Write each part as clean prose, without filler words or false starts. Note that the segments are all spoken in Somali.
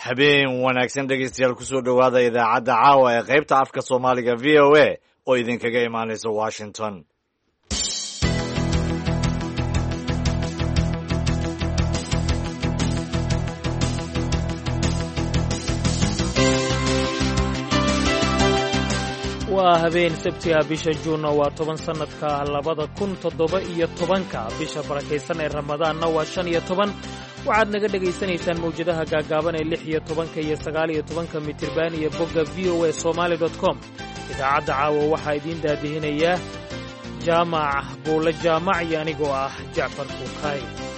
habeen wanaagsan dhegaystayaal kusoo dhowaada idaacadda caawa ee qaybta afka soomaaliga v o a oo idinkaga imaanaysa washington. waa habeen sabtiga bisha juunna waa 10 sannadka 2017 bisha barakaysan ee ramadaanna waa 15. waxaad naga dhegaysanaysaan mawjadaha gaagaaban ee 16 iyo 19 mitirban iyo bogga voa somali.com. idaacadda caawa waxaa idiin daadihinayaa jaamac buulle jaamac iyo anigoo ah jacfar kuukay.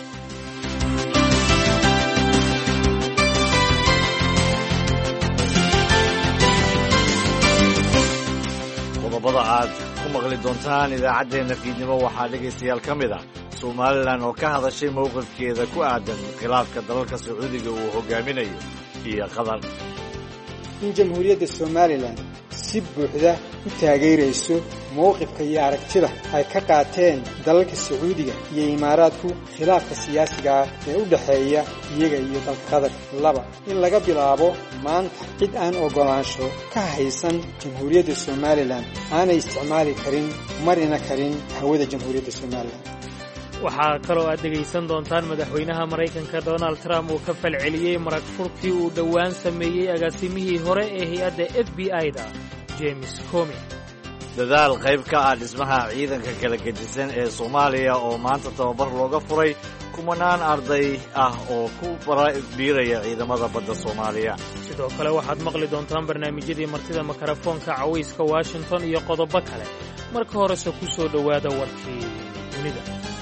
qodobada aad ku maqli doontaan idaacaddeenna fiidnimo waxaa dhegaystayaal ka mid ah somalilan oo ka hadashay mowqifkeeda ku aadan khilaafka dalalka sacuudiga uu hogaaminayo iyo qatar. in jamhuuriyadda somalilan si buuxda u taageerayso mowqifka iyo aragtida ay ka qaateen dalalka sacuudiga iyo imaaraadku khilaafka siyaasiga ah ee u dhexeeya iyaga iyo dalka qatar. 2 in laga bilaabo maanta cid aan oggolaansho ka haysan jamhuuriyadda somalilan aanay isticmaali karin marina karin hawada jamhuuriyadda somalilan. waxaa kaloo aad dhegaysan doontaan madaxweynaha maraykanka donald trump uu ka falceliyey marag furkii uu dhowaan sameeyey agaasimihii hore ee hay-adda f b i-da james comey. dadaal qayb ka ah dhismaha ciidanka kala gedisan ee soomaaliya oo maanta tababar looga furay kumanaan arday ah oo ku biiraya ciidamada badda soomaaliya. sidoo kale waxaad maqli doontaan barnaamijyadii martida makarafoonka cawayska washington iyo qodobo kale. marka horese ku soo dhowaada warkii dunida.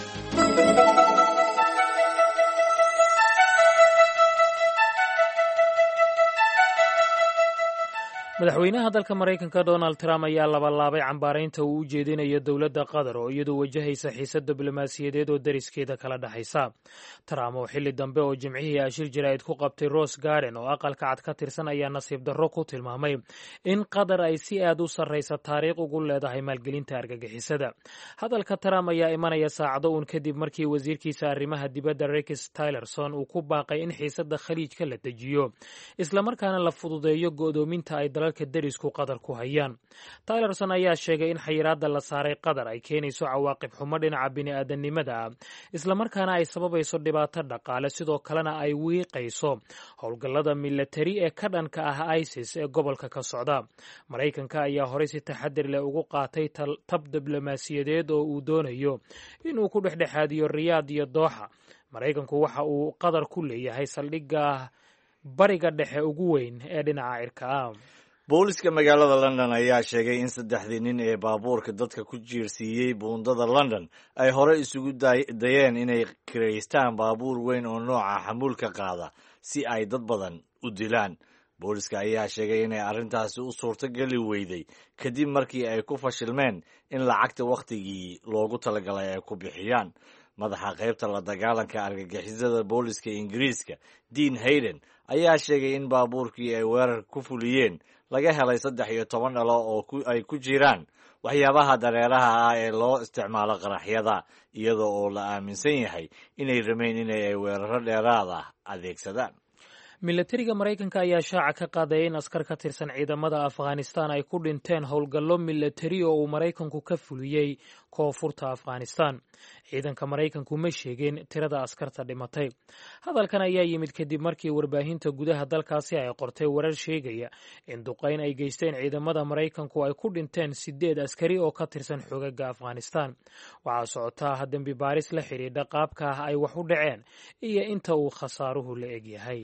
madaxweynaha dalka maraykanka donald trump ayaa labalaabay cambaaraynta uu u jeedinayo dowladda qatar oo iyadoo wajahaysa xiisad diblomaasiyadeed oo dariskeeda kala dhexaysa. trump oo xilli dambe oo jimcihii ashir jaraa'id ku qabtay rose garden oo aqalka cad ka tirsan ayaa nasiib darro ku tilmaamay in qatar ay si aad u sarraysa taariikh ugu leedahay maalgelinta argagixisada. hadalka trump ayaa imanaya saacado uun kadib markii wasiirkiisa arrimaha dibadda rex tillerson uu ku baaqay in xiisadda khaliijka la dejiyo islamarkaana la fududeeyo go'doominta ay dalalka derisku qatar ku hayaan. tylerson ayaa sheegay in xayiraadda la saaray qatar ay keenayso cawaaqib xumo dhinaca bini'aadanimada ah islamarkaana ay sababayso dhibaato dhaqaale sidoo kalena ay wiiqayso howlgallada milatari ee ka dhanka ah isis ee gobolka ka socda. maraykanka ayaa horey si taxadir leh ugu qaatay tab diblomaasiyadeed oo uu doonayo inuu ku dhexdhexaadiyo riyaad iyo dooxa. maraykanku waxa uu qatar ku leeyahay saldhigga bariga dhexe ugu weyn ee dhinaca cirka ah. booliska magaalada london ayaa sheegay in 3 nin ee baabuurka dadka ku jiirsiiyey buundada london ay hore isugu dayeen inay kiraystaan baabuur weyn oo nooca xamuulka qaada si ay dad badan u dilaan. booliska ayaa sheegay inay arrintaasi u suurtogeli weyday kadib markii ay ku fashilmeen in lacagta wakhtigii loogu talagalay ay ku bixiyaan. madaxa qaybta la dagaalanka argagixisada booliska ingiriiska dean hayden ayaa sheegay in baabuurkii ay weerar ku fuliyeen laga helay 13 dhalo oo ay ku jiraan waxyaabaha dareeraha ah ee loo isticmaalo qaraxyada iyadoo oo la aaminsan yahay inay rabeen inay weeraro dheeraad ah adeegsadaan. milatariga maraykanka ayaa shaaca ka qaadaya in askar ka tirsan ciidamada afghanistan ay ku dhinteen howlgallo milatari oo uu maraykanku ka fuliyey koonfurta afghanistan. ciidanka maraykanku ma sheegeen tirada askarta dhimatay. hadalkan ayaa yimid kadib markii warbaahinta gudaha dalkaasi ay qortay warar sheegaya in duqayn ay geysteen ciidamada maraykanku ay ku dhinteen 8 askari oo ka tirsan xoogagga afghanistan. waxaa socotaa dembi baaris la xidhiidha qaabka ah ay wax u dhaceen iyo inta uu khasaaruhu la egyahay.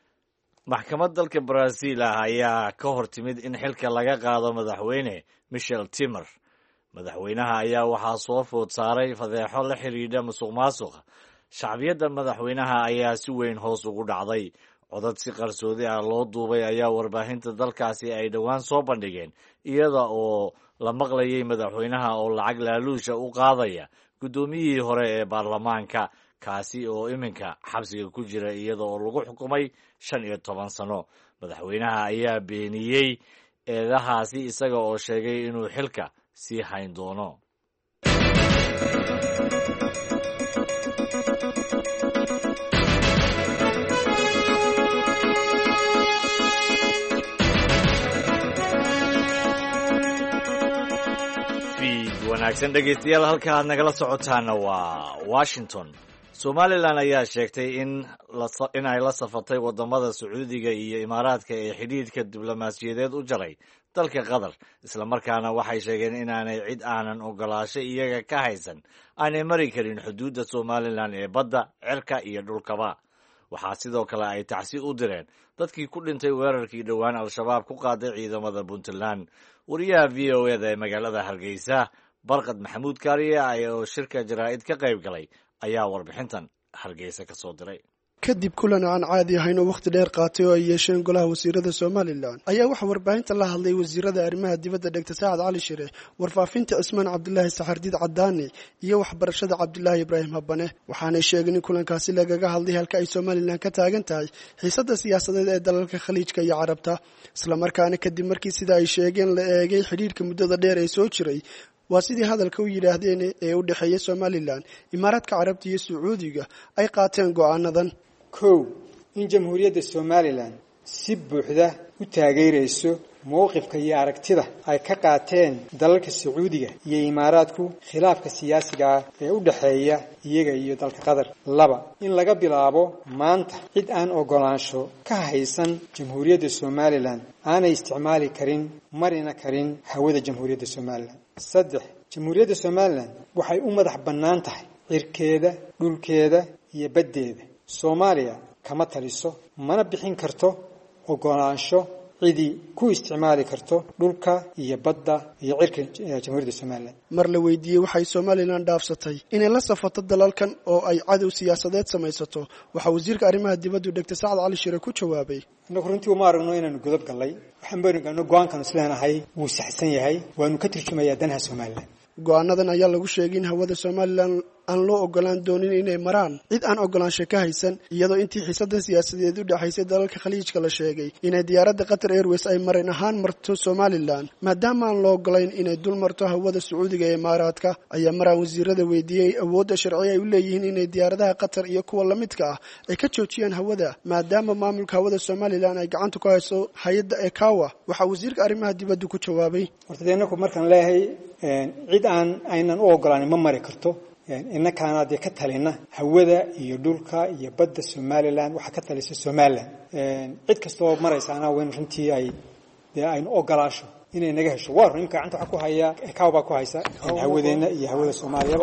maxkamad dalka Brazil ah ayaa ka hor timid in xilka laga qaado madaxweyne Michel Temer. madaxweynaha ayaa waxaa soo food saaray fadeexo la xidhiidha musuqmaasuqa. shacbiyadda madaxweynaha ayaa si weyn hoos ugu dhacday. codad si qarsoodi ah loo duubay ayaa warbaahinta dalkaasi ay dhowaan soo bandhigeen iyada oo la maqlayay madaxweynaha oo lacag laaluusha u qaadaya guddoomiyihii hore ee baarlamaanka kaasi oo iminka xabsiga ku jira iyada oo lagu xukumay 15 sano. madaxweynaha ayaa beeniyey eedahaasi isaga oo sheegay inuu xilka sii hayn doono. wanaagsan dhegeystayaal halka aad nagala socotaana waa Washington. Somaliland ayaa sheegtay in ay la safatay wadamada Sacuudiga iyo Imaaraadka ee xidhiidhka diblomaasiyadeed u jaray dalka Qatar, isla markaana waxay sheegeen inaanay cid aanan ogolaasho iyaga ka haysan aanay mari karin xuduudda Somaliland ee badda, cirka iyo dhulkaba. waxaa sidoo kale ay tacsi u direen dadkii ku dhintay weerarkii dhowaan al-shabaab ku qaaday ciidamada Puntland. wariyaha VOA-da ee magaalada Hargeysa Barqad Maxamuud Kaariye oo shirka jaraa'id ka qayb galay ayaa warbixintan Hargeysa ka soo diray. kadib kulan aan caadi ahayn oo waqti dheer qaatay oo ay yeesheen golaha wasiirada Somaliland ayaa waxa warbaahinta la hadlay wasiirada arrimaha dibadda Dr. Saad Ali Shire, warfaafinta Ismaan Cabdullaahi Saxardiid Cadaani iyo waxbarashada Cabdullaahi Ibraahim Habane. waxaana sheegeen in kulankaasi lagaga hadlay halka ay Somaliland ka taagan tahay xiisadda siyaasadeed ee dalalka Khaliijka iyo Carabta, isla markaana kadib markii sida ay sheegeen la eegay xiriirka muddada dheer ee soo jiray waa sidii hadalka u yiraahdeen ee u dhaxeeyay Somaliland, Imaaraadka Carabta iyo Sacuudiga ay qaateen go'aanadan. kow in jamhuuriyadda Somaliland si buuxda u taageerayso mowqifka iyo aragtida ay ka qaateen dalalka Sacuudiga iyo Imaaraadku khilaafka siyaasiga ah ee u dhaxeeya iyaga iyo dalka Qatar. laba in laga bilaabo maanta cid aan ogolaansho ka haysan jamhuuriyadda Somaliland aanay isticmaali karin marina karin hawada jamhuuriyadda Somaliland. saddex jamhuuriyadda Somaliland waxay u madax bannaan tahay cirkeeda, dhulkeeda iyo baddeeda. Soomaaliya kama taliso mana bixin karto ogolaansho cidii ku isticmaali karto dhulka iyo badda iyo cirka jamhuuriyadda Somaliland. mar la weydiiyey waxay Somaliland dhaafsatay inay la safato dalalkan oo ay cadow siyaasadeed samaysato, waxa wasiirka arrimaha dibadda Dr. Saad Ali Shire ku jawaabay: inagu runtii uma aragno inaanu godab galay, waxaan beenaynaa go'aankan isleenahay wuu saxsan yahay, waanu ka turjumayaa danaha Somaliland. go'aanadan ayaa lagu sheegay in hawada Somaliland aan loo ogolaan doonin inay maraan cid aan ogolaansho ka haysan, iyadoo intii xiisadda siyaasadeed u dhaxaysay dalalka Khaliijka la sheegay inay diyaaradda Qatar Airways ay marin ahaan marto Somaliland maadaama aan loo ogolayn inay dul marto hawada Sacuudiga ee Imaaraadka. ayaa maraan wasiirada weydiiyey awoodda sharci ay u leeyihiin inay diyaaradaha Qatar iyo kuwa la midka ah ay ka joojiyaan hawada maadaama maamulka hawada Somaliland ay gacanta ku hayso hay'adda ECAWA. waxa wasiirka arrimaha dibadda ku jawaabay: hortadeenku markaan leeyahay cid aynan u ogolaanin ma mari karto, innakaana dee ka talina hawada iyo dhulka iyo badda Somaliland, waxa ka talisa Somaliland. cid kasta oo maraysaana weyn runtii aynu ogolaasho inay naga hesho. waa runka gacanta waxa ku haya ECAWA ku haysa hawadeena iyo hawada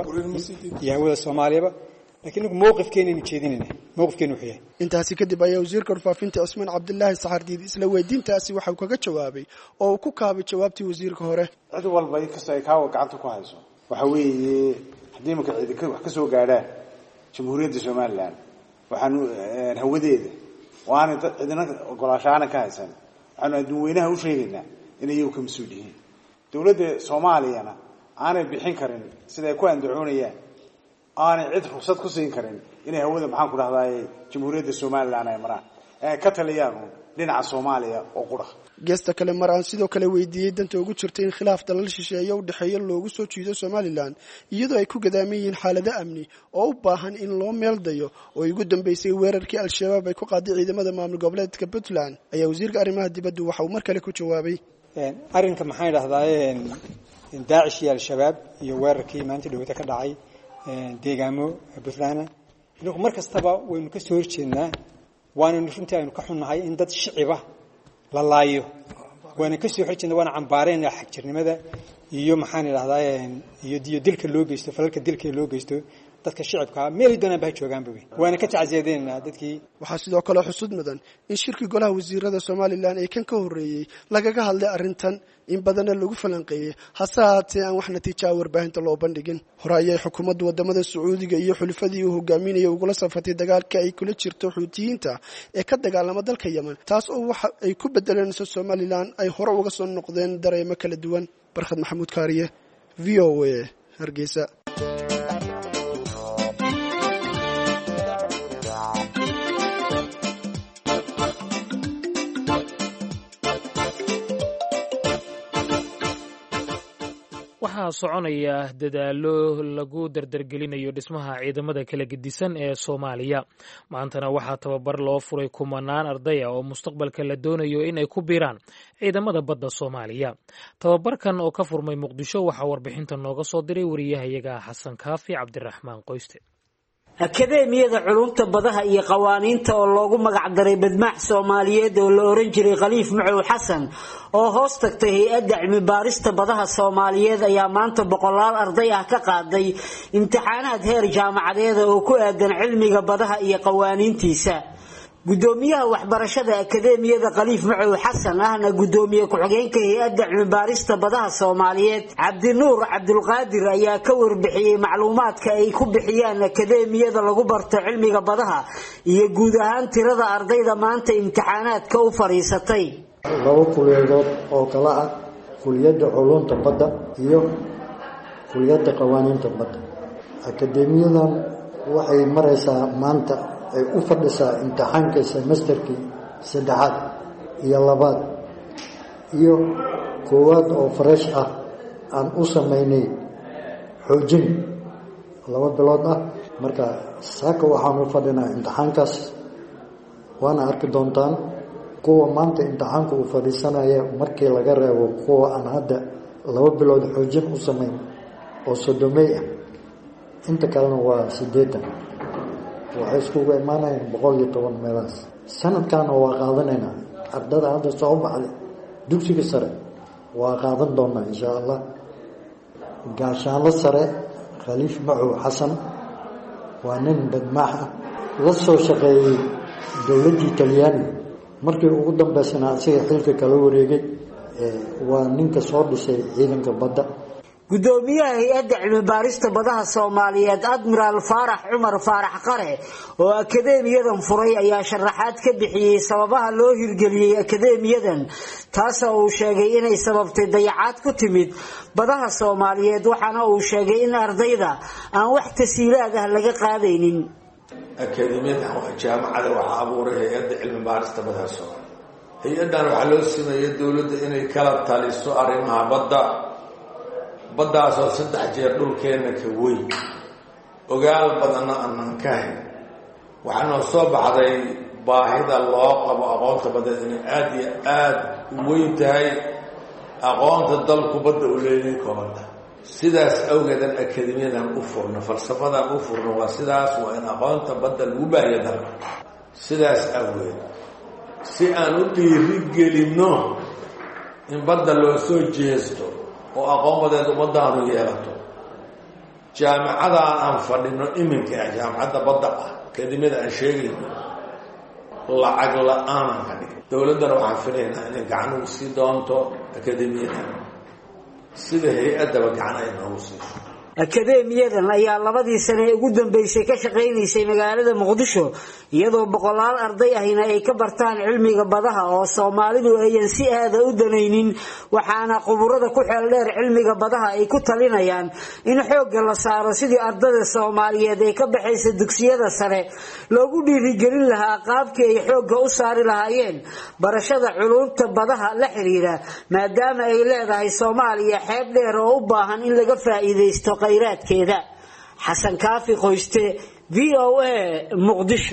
Soomaaliyaba laakiin inagu mowqifkeenu jeedinayna mowqifkeenu wuxuu yahay. intaasi kadib ayaa wasiirka warfaafinta Ismaan Cabdullaahi Saxardiid isla weydiintaasi waxa uu kaga jawaabay oo uu ku kaabay jawaabtii wasiirka hore: cid walba inkastoo ECAWA gacanta ku hayso waxa weeye haddii marka ciidanka wax ka soo gaadhaan jamhuuriyadda Somaliland waxaanu hawadeeda waana cidina ogolaashaana ka haysan, waxaanu adduunweynaha u sheegaynaa inay iyagu ka mas'uul yihiin. dawladda Soomaaliyana aanay bixin karin siday ku andacoonayaan, aanay cid ruqsad ku siin karin inay hawada maxaan ku dhahdaay jamhuuriyadda Somaliland ay maraan ka taliyaan dhinaca Soomaaliya oo qura. geesta kale mar aan sidoo kale weydiiyey danta ugu jirtay in khilaaf dalal shisheeye u dhaxeeya loogu soo jiido Somaliland iyadoo ay ku gadaaman yihiin xaalado amni oo u baahan in loo meel dayo oo ugu dambeysay weerarkii al-shabaab ay ku qaaday ciidamada maamul goboleedka Puntland, ayaa wasiirka arrimaha dibadda waxa uu mar kale ku jawaabay: arrinka maxay dhahdaaye Daacish iyo al-shabaab iyo weerarkii maanta dhawada ka dhacay deegaamo Puntland, inagu mar kastaba waynu ka soo horjeednaa, waana runtii aynu ka xunnahay in dad shiciba la laayo, waana ka soo horjeednaa, waana cambaareenaa xagjirnimada iyo maxaan idhahdaa iyo dilka loo geysto, falalka dilka loo geysto dadka shicibka meel doonaan baa joogaanba, waana ka tacsiyadeynaa dadkii. waxaa sidoo kale xusud mudan in shirkii golaha wasiirada Somaliland ee kan ka horeeyay lagaga hadlay arrintan in badanna lagu falanqeeyay, hase haatee aan wax natiijo ah warbaahinta loo bandhigin. hore ayay xukuumadda wadamada Sacuudiga iyo xulafadii uu hogaaminayay ugula safatay dagaalka ay kula jirto Xuutiyiinta ee ka dagaalama dalka Yemen, taas oo waxa ay ku bedelanayso Somaliland ay hore uga soo noqdeen dareemo kala duwan. Barkhad Maxamuud Kaariye, VOA, Hargeysa. waxaa soconaya dadaalo lagu dardargelinayo dhismaha ciidamada kala gedisan ee Soomaaliya. Maantana waxaa tababar loo furay kumanaan arday ah oo mustaqbalka la doonayo in ay ku biiraan ciidamada badda Soomaaliya. Tababarkan oo ka furmay Muqdisho waxaa warbixinta nooga soo diray wariyahayaga Xasan Kaafi Cabdiraxmaan Qoyste. Akadeemiyada Culumta Badaha iyo Qawaaniinta oo loogu magac daray Badmaax Soomaaliyeed oo la oran jiray Khaliif Macow Xasan oo hoos tagtay hay'adda cilmi baarista badaha Soomaaliyeed ayaa maanta boqolaal arday ah ka qaaday imtixaanaad heer jaamacadeed oo ku aadan cilmiga badaha iyo qawaaniintiisa. gudoomiyaha waxbarashada akadeemiyada Khaliif Macow Xasan ahna gudoomiye ku-xigeenka hay'adda cilmi baarista badaha Soomaaliyeed Cabdinuur Cabdulqaadir ayaa ka warbixiyay macluumaadka ay ku bixiyaan akadeemiyada lagu barto cilmiga badaha iyo guud ahaan tirada ardayda maanta imtixaanaadka u fariisatay. laba kuliyadood oo kala ah kuliyadda culumta badda iyo kuliyadda qawaaniinta badda. akadeemiyadan waxay maraysaa maanta ay u fadhisaa imtixaanka semesterkii 3 iyo 2 iyo 1 oo fresh ah aan u sameynay xoojin 2 bilood ah. marka saaka waxaan u fadhinaa imtixaankaas waana arki doontaan kuwa maanta imtixaanka u fadhiisanaya markii laga reebo kuwa aan hadda 2 bilood xoojin u sameyn oo sodomey ah. inta kalena waa 80 waxay iskugu imaanayaan 110 meelahaas. sanadkaana waa qaadanaynaa ardada hadda soo baxday dugsiga sare waa qaadan doonaa insha Allah. gaashaanle sare Khaliif Macow Xasan waa nin badmaax ah la soo shaqeeyay dowladda Talyaani markii ugu dambeysana asiga xilka kala wareegay waa ninka soo dhisay ciidanka badda. gudoomiyaha hay'adda cilmi baarista badaha Soomaaliyeed Admiral Faarax Cumar Faarax Qare oo akadeemiyadan furay ayaa sharaxaad ka bixiyay sababaha loo hirgeliyay akadeemiyadan taas oo uu sheegay inay sababtay dayacaad ku timid badaha Soomaaliyeed waxaana uu sheegay in ardayda aan wax tasiilaad ah laga qaadaynin. akadeemiyada jaamacada waxa abuuray hay'adda cilmi baarista badaha Soomaaliyeed. hay'adan waxa loo sameeyay dawladda inay kala taliso arrimaha baddaas oo 3 jeer dhulkeena ka weyn ogaal badanna aan ka hayn. waxaana soo baxday baahida loo qabo aqoonta badda inay aad iyo aad u weyn tahay aqoonta dalku badda u leeyahay koobanta. sidaas awgeed akadeemiyadan u furno falsafadan u furno waa sidaas waa in aqoonta badda lagu baahiyo dalka. sidaas awgeed si aan u dhiirigelino in badda loo soo jeesto oo aqoonbadeed ummadaanu yeelato jaamacada aan fadhino iminka jaamacada badda ah akadeemiyada aan sheegayno lacag la'aan ka dhig. dawladana waxaan filaynaa inay gacan u sii doonto akadeemiyada sida hay'adaba gacan ay noogu siiso. akadeemiyadan ayaa 2 sano ugu dambeysay ka shaqeynaysay magaalada Muqdisho iyadoo boqolaal arday ahina ay ka bartaan cilmiga badaha oo Soomaalidu ayaan si aad u danaynin waxaana khuburada ku xeel dheer cilmiga badaha ay ku talinayaan in xoog la saaro sidii ardayda Soomaaliyeed ay ka baxaysa dugsiyada sare loogu dhiirigelin lahaa qaabkii ay xoog u saari lahaayeen barashada culumta badaha la xiriira maadaama ay leedahay Soomaaliya xeeb dheer oo u baahan in laga faa'iideysto khayraadkeeda. Xasan Kaafi Qoyste VOA Muqdisho.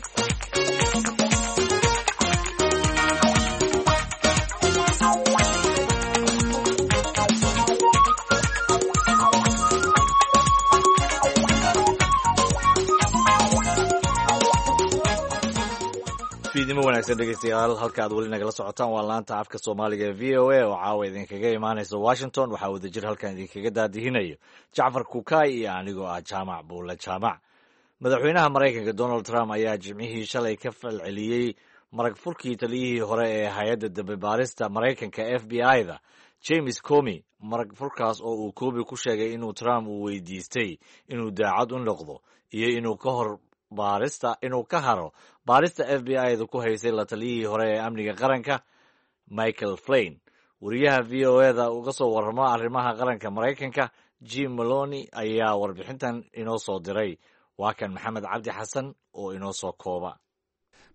fiidnimo wanaagsan dhegeystayaal halka aad weli nagala socotaan waa laanta afka Soomaaliga ee VOA oo caawa idinkaga imaanaysa Washington. waxaa wadajir halkan idinkaga daadihinayo Jacfar Kukaay iyo anigoo ah Jaamac Buule Jaamac. madaxweynaha Mareykanka Donald Trump ayaa jimcihii shalay ka falceliyey marag furkii taliyihii hore ee hay'adda dambe-baarista Mareykanka FBI-da James Comey. marag furkaas oo uu Comey ku sheegay inuu Trump uu weydiistay inuu daacad u noqdo iyo inuu ka haro baarista FBI-da ku haysay la taliyihii hore ee amniga qaranka Michael Flynn. wariyaha VOA-da uga soo warrama arrimaha qaranka Mareykanka Jim Maloney ayaa warbixintan inoo soo diray. waa kan Maxamed Cabdi Xasan oo inoo soo kooba.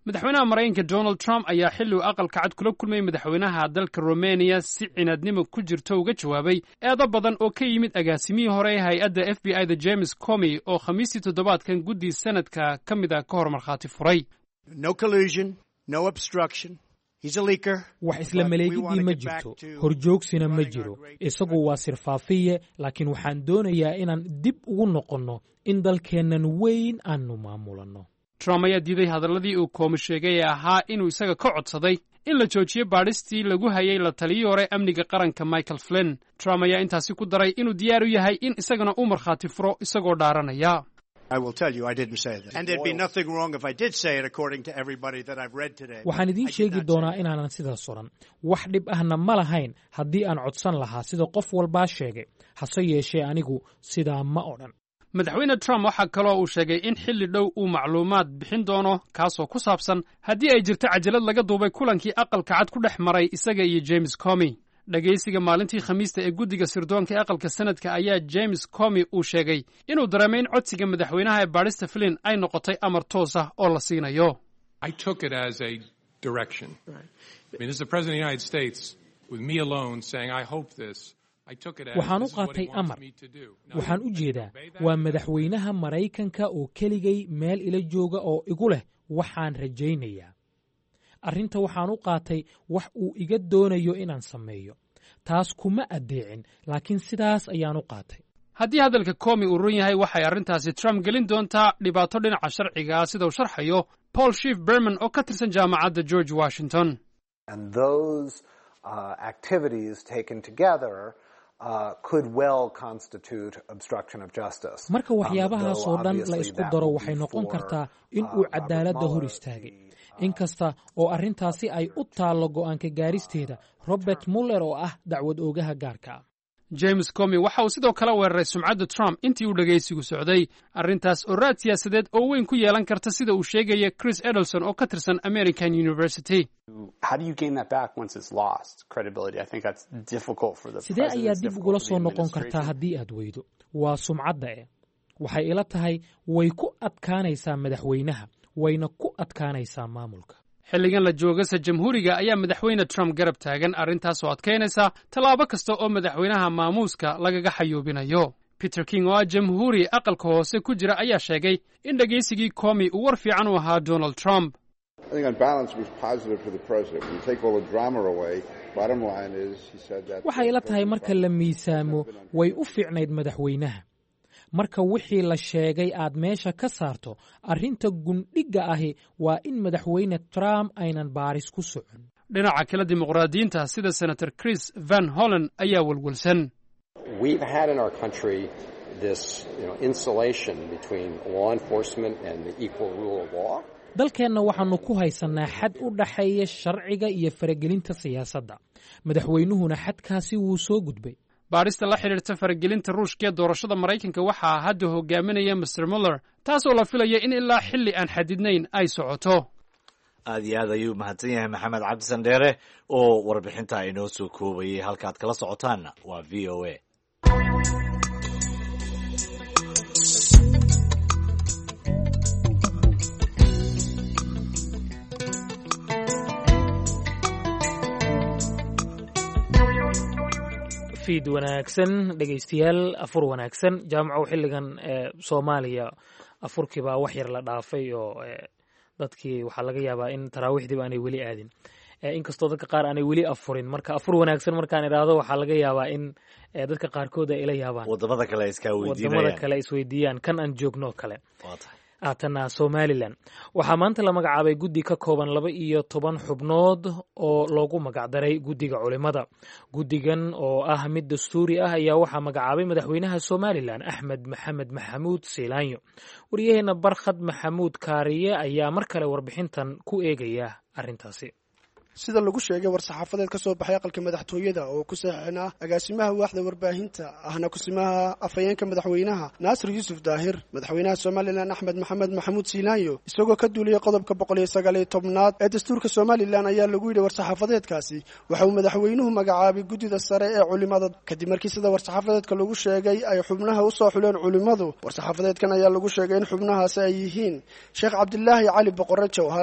madaxweynaha maraykanka Donald Trump ayaa xilli uu aqalka cad kula kulmay madaxweynaha dalka Romania si cinaadnimo ku jirto uga jawaabay eedo badan oo ka yimid agaasimihii hore ee hay'adda FBI-da James Comey oo khamiistii toddobaadkan guddi sanadka ka mid ah ka hor markhaati furay. No collusion, no obstruction. He's a leaker. wax isla maleegidii ma jirto, horjoogsina ma jiro. Isagu waa sirfaafiye, laakiin waxaan doonayaa inaan dib ugu noqonno in dalkeennan weyn aanu maamulanno. Trump ayaa diiday hadalladii uu Comey sheegay ee ahaa inuu isaga ka codsaday in la joojiyo baadhistii lagu hayay la taliyii hore amniga qaranka Michael Flynn. Trump ayaa intaasi ku daray inuu diyaar u yahay in isagana uu markhaati furo isagoo dhaaranaya. I will tell you I didn't say that. And there'd be nothing wrong if I did say it according to everybody that I've read today. waxaan idiin sheegi doonaa inaanan sidaas oran. wax dhib ahna ma lahayn haddii aan codsan lahaa sida qof walbaa sheegay. hase yeeshee anigu sidaa ma odhan. madaxweyne Trump waxa kaloo uu sheegay in xilli dhow uu macluumaad bixin doono kaasoo ku saabsan haddii ay jirto cajalad laga duubay kulankii aqalka cad ku dhex maray isaga iyo James Comey. dhagaysiga maalintii khamiista ee guddiga sirdoonka ee aqalka sanadka ayaa James Comey uu sheegay inuu dareemay in codsiga madaxweynaha ee baadhista Flynn ay noqotay amar toos ah oo la siinayo. I took it as a direction. Right. I mean, this is the President of the United States with me alone saying I hope this. waxaan u qaatay amar. waxaan u jeedaa waa madaxweynaha Maraykanka oo keligay meel ila jooga oo igu leh waxaan rajaynayaa. arrinta waxaan u qaatay wax uu iga doonayo inaan sameeyo. taas kuma adeecin, laakiin sidaas ayaan u qaatay. haddii hadalka Comey uu run yahay waxay arrintaasi Trump gelin doontaa dhibaato dhinaca sharciga ah sida uu sharxayo Paul Schiff Berman oo ka tirsan jaamacadda George Washington. And those activities taken together could well constitute obstruction of justice. marka waxyaabahaas oo dhan la isku daro waxay noqon kartaa in uu cadaaladda hor istaagay. inkasta oo arrintaasi ay u taallo go'aanka gaaristeeda Robert Mueller oo ah dacwad oogaha gaarka ah. James Comey waxa uu sidoo kale weeraray sumcadda Trump intii uu dhagaysigu socday. arrintaas oo raad siyaasadeed oo weyn ku yeelan karta sida uu sheegaya Chris Edelson oo ka tirsan American University. How do you gain that back once it's lost credibility? I think that's difficult for the president. sidee ayaad dib ugula soo noqon kartaa haddii aad weydo? waa sumcadda waxay ila tahay way ku adkaanaysaa madaxweynaha, wayna ku adkaanaysaa maamulka. xilligan la joogasa jamhuuriga ayaa madaxweyne Trump garab taagan arrintaas oo adkeynaysa tallaabo kasta oo madaxweynaha maamuuska lagaga xayuubinayo. Peter King oo jamhuuri aqalka hoose ku jira ayaa sheegay in dhagaysigii Comey uu war fiican u ahaa Donald Trump. I think on balance it was positive for the president. When you take all the drama away, bottom line is he said that. waxay ila tahay marka la miisaamo way u fiicnayd madaxweynaha. marka wixii la sheegay aad meesha ka saarto, arrinta gundhiga ahi waa in madaxweyne Trump aynan baaris ku socon. dhinaca kale dimuqraadiyiinta sida Senator Chris Van Hollen ayaa walwalsan. We've had in our country this, insulation between law enforcement and the equal rule of law. dalkeenna waxaanu ku haysanaa xad u dhaxeeya sharciga iyo faragelinta siyaasadda. madaxweynuhuna xadkaasi wuu soo gudbay. baadhista la xidhiirta faragelinta Ruushka ee doorashada Maraykanka waxaa hadda hogaaminaya Mr. Mueller, taasoo la filaya in ilaa xilli aan xadidnayn ay socoto. aad iyo aad ayuu mahadsan yahay Maxamed Cabdi Sandheere oo warbixinta inoo soo koobayay. halkaad kala socotaanna waa VOA. fiid wanaagsan dhegaystayaal, afur wanaagsan. jaamacow xilligan Soomaaliya afurkiibaa wax yar la dhaafay oo dadkii waxaa laga yaabaa in taraawiixdiiba aanay weli aadin, inkastoo dadka qaar aanay weli afurin. marka afur wanaagsan markaan idhaahdo waxaa laga yaabaa in dadka qaarkood ay ila yaabaan, wadamada kale isweydiiyaan kan aan joogno kale. haatana Somalilan waxaa maanta la magacaabay guddi ka kooban 12 xubnood oo loogu magacdaray guddiga culimada. guddigan oo ah mid dastuuri ah ayaa waxaa magacaabay madaxweynaha Somalilan Axmed Maxamed Maxamuud Siilaanyo. wariyaheena Barkhad Maxamuud Kaariye ayaa mar kale warbixintan ku eegaya arrintaasi. sida lagu sheegay war-saxaafadeed ka soo baxay aqalka madaxtooyada oo ku saxeexnaa agaasimaha waaxda warbaahinta ahna kusimaha afhayeenka madaxweynaha Naasir Yuusuf Daahir, madaxweynaha Somaliland Axmed Maxamed Maxamuud Siilaanyo isagoo ka duuliyay qodobka 119 ee dastuurka Somaliland ayaa lagu yidhi war-saxaafadeedkaasi waxa uu madaxweynuhu magacaabay guddida sare ee culimada kadib markii sida war-saxaafadeedka lagu sheegay ay xubnaha u soo xuleen culimadu. war-saxaafadeedkan ayaa lagu sheegay in xubnahaasi ay yihiin Sheekh Cabdilaahi Cali Boqorre Jawhar,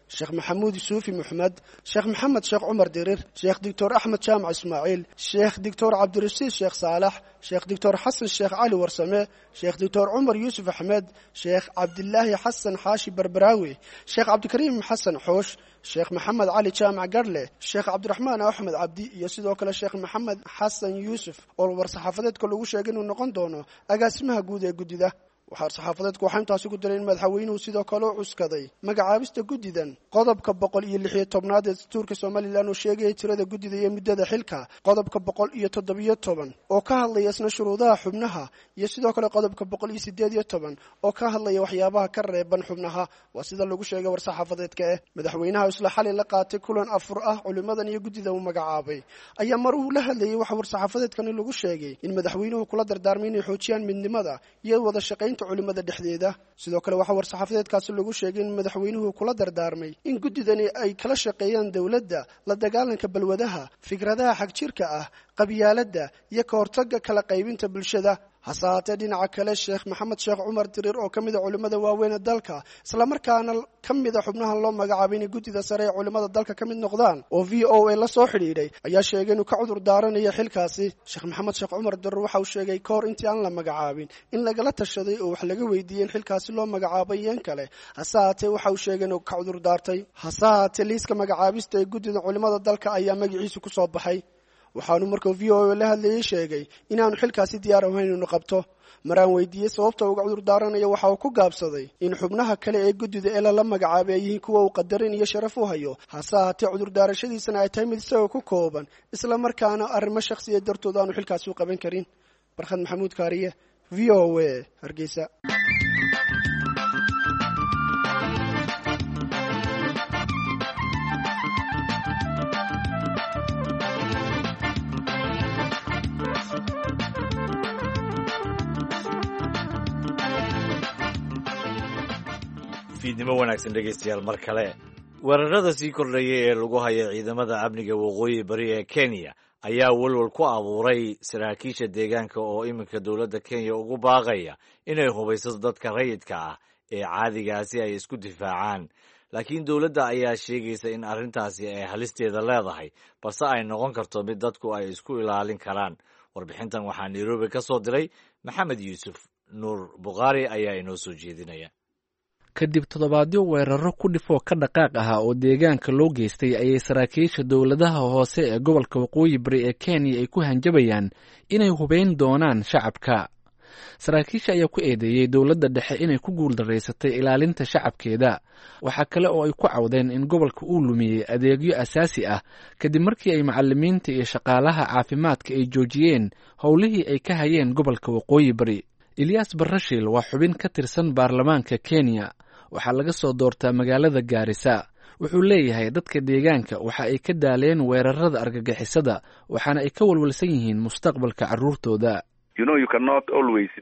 sheekh maxamuud suufi maxmed sheekh maxamed sheekh cumar dirir sheekh doctor axmed jaamac ismaaciil sheekh doctor cabdirasiid sheekh saalax sheekh doctor xasan sheekh cali warsame sheekh doctor cumar yuusuf axmed sheekh cabdilaahi xasan xaashi barbaraawi sheekh cabdikariim xasan xoosh sheekh maxamed cali jaamac garle sheekh cabdiraxmaan axmed cabdi iyo sidoo kale sheekh maxamed xasan yuusuf oo war-saxaafadeedka lagu sheegay inuu noqon doono agaasimaha guud ee guddida war-saxaafadeedku waxaa intaasi ku daray in madaxweynuhu sidoo kale u cuskaday magacaabista guddidan qodobka 116 ee dastuurka Soomaaliland oo sheegay tirada guddida iyo muddada xilka qodobka 117 oo ka hadlaya isna shuruudaha xubnaha iyo sidoo kale qodobka 118 oo ka hadlaya waxyaabaha ka reeban xubnaha waa sida lagu sheegay war-saxaafadeedka madaxweynaha isla xalay la qaatay kulan afur ah culimadan iyo guddida uu magacaabay ayaa mar uu la hadlayay waxa war-saxaafadeedkan lagu sheegay in madaxweynuhu kula dardaarmay inay xoojiyaan midnimada iyo wada shaqaynta culimada dhexdeeda sidoo kale waxa war-saxaafadeedkaasi lagu sheegay in madaxweynuhu kula dardaarmay in guddidani ay kala shaqeeyaan dawladda la dagaalanka balwadaha fikradaha xagjirka ah qabyaaladda iyo ka hortagga kala qaybinta bulshada hase haatee dhinaca kale sheekh maxamed sheekh cumar dirir oo ka mid a culimmada waaweyn ee dalka islamarkaana ka mid a xubnahan loo magacaabay inay guddida sare ee culimmada dalka ka mid noqdaan oo v o a la soo xidhiidhay ayaa sheegay inuu ka cudur daaranayo xilkaasi sheekh maxamed sheekh cumar dirir waxa uu sheegay ka hor intii aan la magacaabin in lagala tashaday oo wax laga weydiiyey in xilkaasi loo magacaabay iyan kale hase haatee waxa uu sheegay inuu ka cudur daartay hase haatee liiska magacaabista ee guddida culimmada dalka ayaa magaciisu ku soo baxay waxaanu markuu v o a la hadlayay sheegay inaanu xilkaasi diyaar ahayn inuu qabto maraan weydiiyey sababta uga cudur daaranayo waxa uu ku gaabsaday in xubnaha kale ee guddida ee lala magacaabay ay yihiin kuwa uu qadarin iyo sharaf u hayo hase haatee cudur daarashadiisana ay tahay mid isagoo ku kooban isla markaana arrimo shakhsiya dartood aanu xilkaasi u qaban karin barkhad maxamuud kaariye v o a hargeysa fiidnimo wanaagsan dhegaystayaal mar kale weerarada sii kordhayay ee lagu haya ciidamada amniga waqooyi bari ee Kenya ayaa walwal ku abuuray saraakiisha deegaanka oo iminka dowladda Kenya ugu baaqaya inay hubayso dadka rayidka ah ee caadigaasi ay isku difaacaan laakiin dowladda ayaa sheegaysa in arrintaasi ay halisteeda leedahay balse ay noqon karto mid dadku ay isku ilaalin karaan warbixintan waxaa Nairobi ka soo diray Maxamed Yuusuf Nuur Bukhari ayaa inoo soo jeedinaya kadib toddobaadyo weeraro ku dhifoo ka dhaqaaq ah oo deegaanka loo geystay ayay saraakiisha dowladaha hoose ee gobolka waqooyi bari ee Kenya ay ku hanjabayaan inay hubeyn doonaan shacabka saraakiisha ayaa ku eedeeyay dowladda dhexe inay ku guuldareysatay ilaalinta shacabkeeda waxa kale oo ay ku cawdeen in gobolka uu lumiyay adeegyo asaasi ah kadib markii ay macallimiinta iyo shaqaalaha caafimaadka ay joojiyeen howlihii ay ka hayeen gobolka waqooyi bari Ilyas Barashil waa xubin ka tirsan baarlamaanka Kenya waxaa laga soo doortaa magaalada Gaarisa wuxuu leeyahay dadka deegaanka waxa ay ka daaleen weerarada argagixisada waxaana ay ka walwalsan yihiin mustaqbalka carruurtooda You know you cannot always